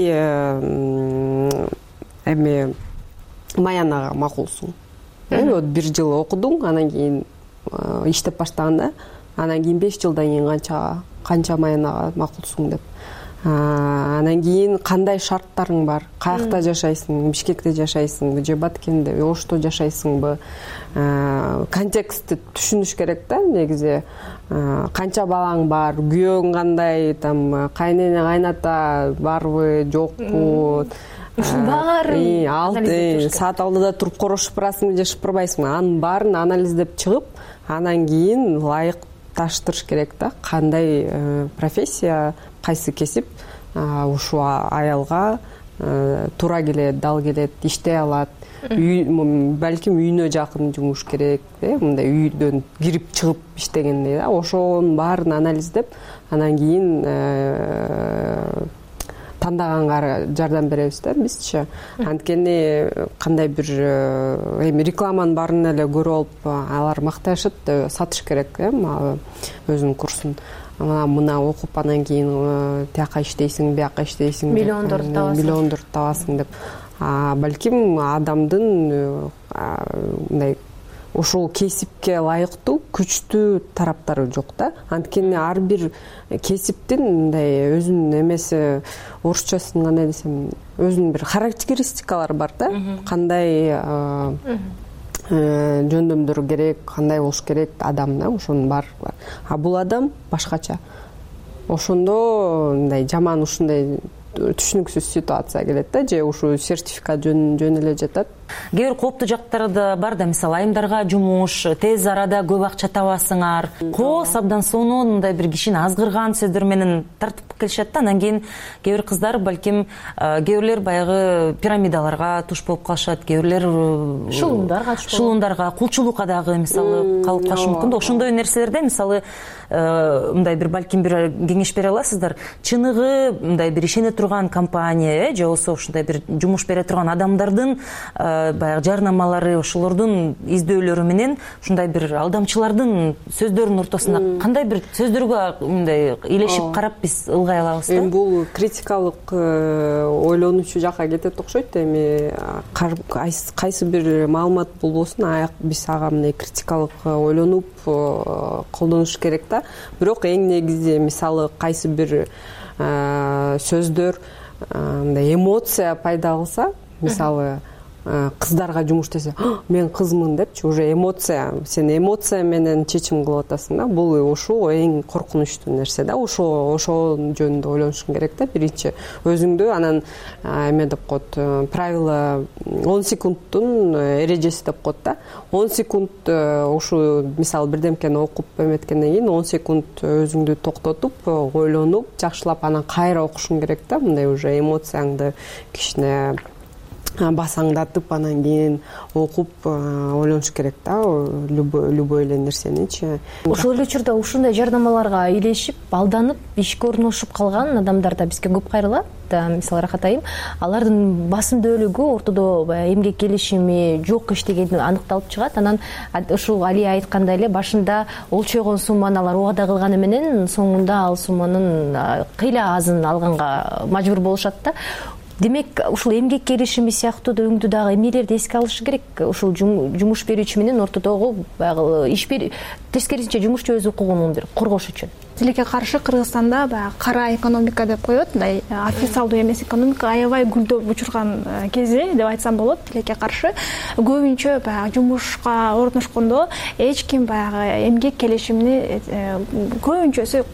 эме маянага макулсуң? Вот бир жыл окудуң, анан кийин иштеп баштаганда, анан кийин беш жылдан кийин канча канча маянага макулсуң деп. Анан кийин кандай шарттарың бар? Каякта жашайсың? Бишкекте жашайсыңбы же Баткенде, Ошто жашайсыңбы? Контекстти түшүнүш керек да. Негизи канча балаң бар? Күйөөң кандай? Там кайнене кайната барбы, жокпу? Ушунун баары алты саат алдыда туруп корошуп барасыңбы же шыпырбайсыңбы? Анын баарын анализдеп чыгып, анан кийин ылайыкташтырыш керек да. Кандай профессия, кайсы кесип ушул аялга туура келет, дал келет, иштей алат. Балким үйүнө жакын жумуш керек, мындай үйдөн кирип чыгып иштегендей да. Ошонун баарын анализдеп, анан кийин тандаганга жардам беребиз да бизчи. Анткени кандай бир эми рекламанын баарын эле көрүп алып, алар макташат, сатыш керек э, өзүнүн курсун. Мына мына окуп анан кийин тияка иштейсиң, бияка иштейсиң, миллиондорду табасың. Миллиондорду табасың деп. Балким адамдын мындай ошол кесипке ылайыктуу күчтүү тараптары жок да. Анткени ар бир кесиптин мындай өзүнүн эмеси, орусчасын кандай десем, өзүнүн бир характеристикалары бар да. Кандай жөндөмдөр керек, кандай болуш керек адам да, ошонун баары бар. А бул адам башкача. Ошондо мындай жаман ушундай түшүнүксүз ситуация келет да, же ушу сертификат жөн жөн эле жатат. Кээ бир кооптуу жактары да бар да, мисалы айымдарга жумуш, тез арада көп акча табасыңар. Коос абдан сонун мындай бир кишини азгырган сөздөр менен тартып келишет да. Анан кийин кээ бир кыздар балким кээ бирлер баягы пирамидаларга туш болуп калышат, кээ бирлер шулундарга туш болуп, шулундарга, кулчулукка дагы мисалы калып калышы мүмкүн да. Ошондой нерселерде мисалы мындай бир балким бир кеңеш бере аласыздар. Чыныгы мындай бир ишене турган компания же болбосо ушундай бир жумуш бере турган адамдардын баягы жарнамалары, ошолордун издөөлөрү менен ушундай бир алдамчылардын сөздөрүнүн ортосунда кандай бир сөздөргө мындай илешип карап биз ылгай алабыз да. Эми бул критикалык ойлонуучу жакка кетет окшойт. Эми кайсы бир маалымат болбосун, аяк биз ага мындай критикалык ойлонуп колдонуш керек да. Бирок эң негизи мисалы кайсы бир сөздөр мындай эмоция пайда кылса, мисалы кыздарга жумуш десе, мен кызмын депчи, уже эмоция, сен эмоция менен чечим кылып атасың да. Бул ошол эң коркунучтуу нерсе да. Ошо ошол жөнүндө ойлонушуң керек да. Биринчи өзүңдү, анан эме деп коет, правила он секундтун эрежеси деп коет да. он секунд ушу мисалы бирдемкени окуп эметкенден кийин он секунд өзүңдү токтотуп, ойлонуп, жакшылап анан кайра окушуң керек да. Мындай уже эмоцияңды кичине басаңдатып, анан кийин окуп ойлонуш керек да, любой любой эле нерсеничи. Ошол эле учурда ушундай жарнамаларга илешип, алданып, ишке орношуп калган адамдар да бизге көп кайрылат. Мисалы Рахат айым, алардын басымдуулугу ортодо эмгек келишими жок иштегени аныкталып чыгат. Анан ушул Али айткандай эле башында олчойгон сумманы алар убада кылганы менен соңунда ал сумманын кыйла азын алганга мажбур болушат да. Демек, ушул эмгек келишими сыяктуу да өңдү дагы эмнелерди эске алыш керек? Ушул жумуш берүүчү менен ортодогу баягы иш бер тескерисинче жумушчу өз укугун бир коргош үчүн. Тилекке каршы Кыргызстанда баягы кара экономика деп коет, мындай официалдуу эмес экономика аябай гүлдөп учурган кези деп айтсам болот. Тилекке каршы көбүнчө баягы жумушка орношкондо эч ким баягы эмгек келишимини көбүнчөсү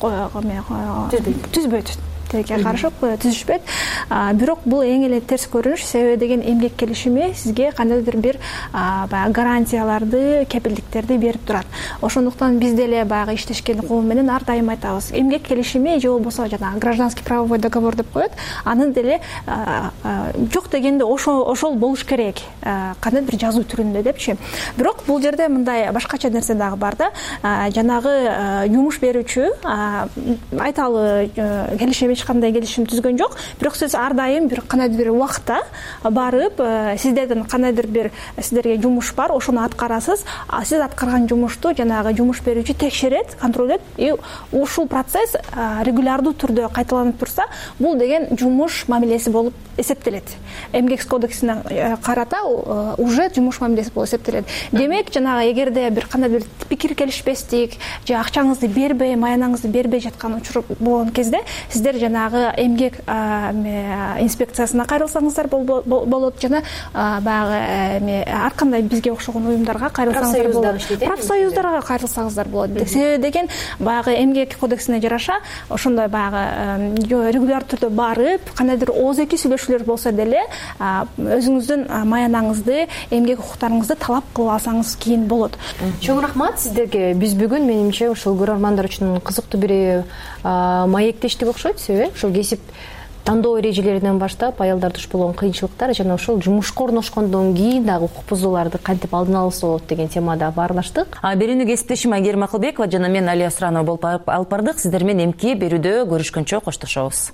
түзбөйт. Тилекке каршы түзүшпөйт. Бирок бул эң эле терс көрүнүш, себеби деген эмгек келишими сизге кандайдыр бир баягы гарантияларды, кепилдиктерди берип турат. Ошондуктан биз деле баягы иштешкен кол менен ар дайым айтабыз. Эмгек келишими же болбосо жана гражданский правовой договор деп коет, анын деле жок дегенде ошол ошол болуш керек. Кандайдыр бир жазуу түрүндө депчи. Бирок бул жерде мындай башкача нерсе дагы бар да. Жанагы жумуш берүүчү айталы келишим кандай келишим түзгөн жок, бирок сиз ар дайым бир кандайдыр бир убакта барып, сиздерден кандайдыр бир сиздерге жумуш бар, ошону аткарасыз. Сиз аткарган жумушту жанагы жумуш берүүчү текшерет, контролдойт. И ушул процесс регулярдуу түрдө кайталанып турса, бул деген жумуш мамилеси болуп эсептелет. Эмгек кодексине карата уже жумуш мамилеси болуп эсептелет. Демек, жанагы эгерде бир кандайдыр бир пикир келишпестик же акчаңызды бербей, маянаңызды бербей жаткан учур болгон кезде сиздер жанагы эмгек инспекциясына кайрылсаңыздар болот, жана баягы ар кандай бизге окшогон уюмдарга кайрылсаңыздар болот. Профсоюздарга кайрылсаңыздар болот. Себеби деген баягы эмгек кодексине жараша ошондой баягы регуляр түрдө барып, кандайдыр ооз-эки сүйлөшүүлөр болсо деле өзүңүздүн маянаңызды, эмгек укуктарыңызды талап кылып алсаңыз кийин болот. Чоң рахмат сиздерге. Биз бүгүн менимче ушул көрөрмандар үчүн кызыктуу бир маектештик окшойт. Себеби ушул кесип тандоо эрежелеринен баштап аялдар туш болгон кыйынчылыктар жана ушул жумушка орношкондон кийин дагы укук бузууларды кантип алдын алса болот деген темада баарлаштык. Берүүнү кесиптешим Айгерим Акылбекова жана мен Алия Суранова болуп алып бардык. Сиздер менен эмки берүүдө көрүшкөнчө коштошобуз.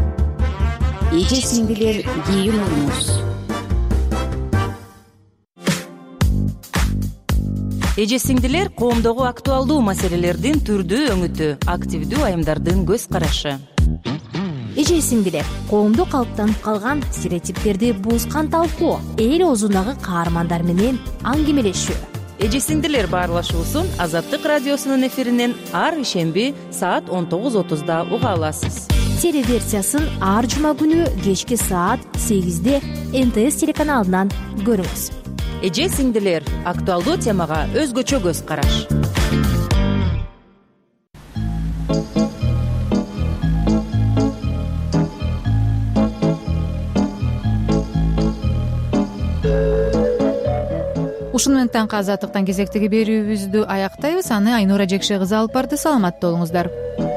Эже сиңдилер, кийин урмуз. Эже сиңдилер коомдогу актуалдуу маселелердин түрдүү өңүтү, активдүү айымдардын көз карашы. Эже сиңдилер, коомдо калыптанып калган стереотиптерди буузган талкуу, эл оозундагы каармандар менен аңгемелешүү. эже сиңдилер баарлашуусун Азаттык радиосунун эфиринен ар ишемби саат он тогуз отузда уга аласыз. Телеверсиясын ар жума күнү кечки саат сегизде эн тэ эс телеканалынан көрүңүз. Эже сиңдилер актуалдуу темага өзгөчө көз караш. Ушуну менен таңкы Азаттыктан кезектеги берүүбүздү аяктайбыз. Аны Айнура Жекше кызы алып барды. Саламатта болуңуздар.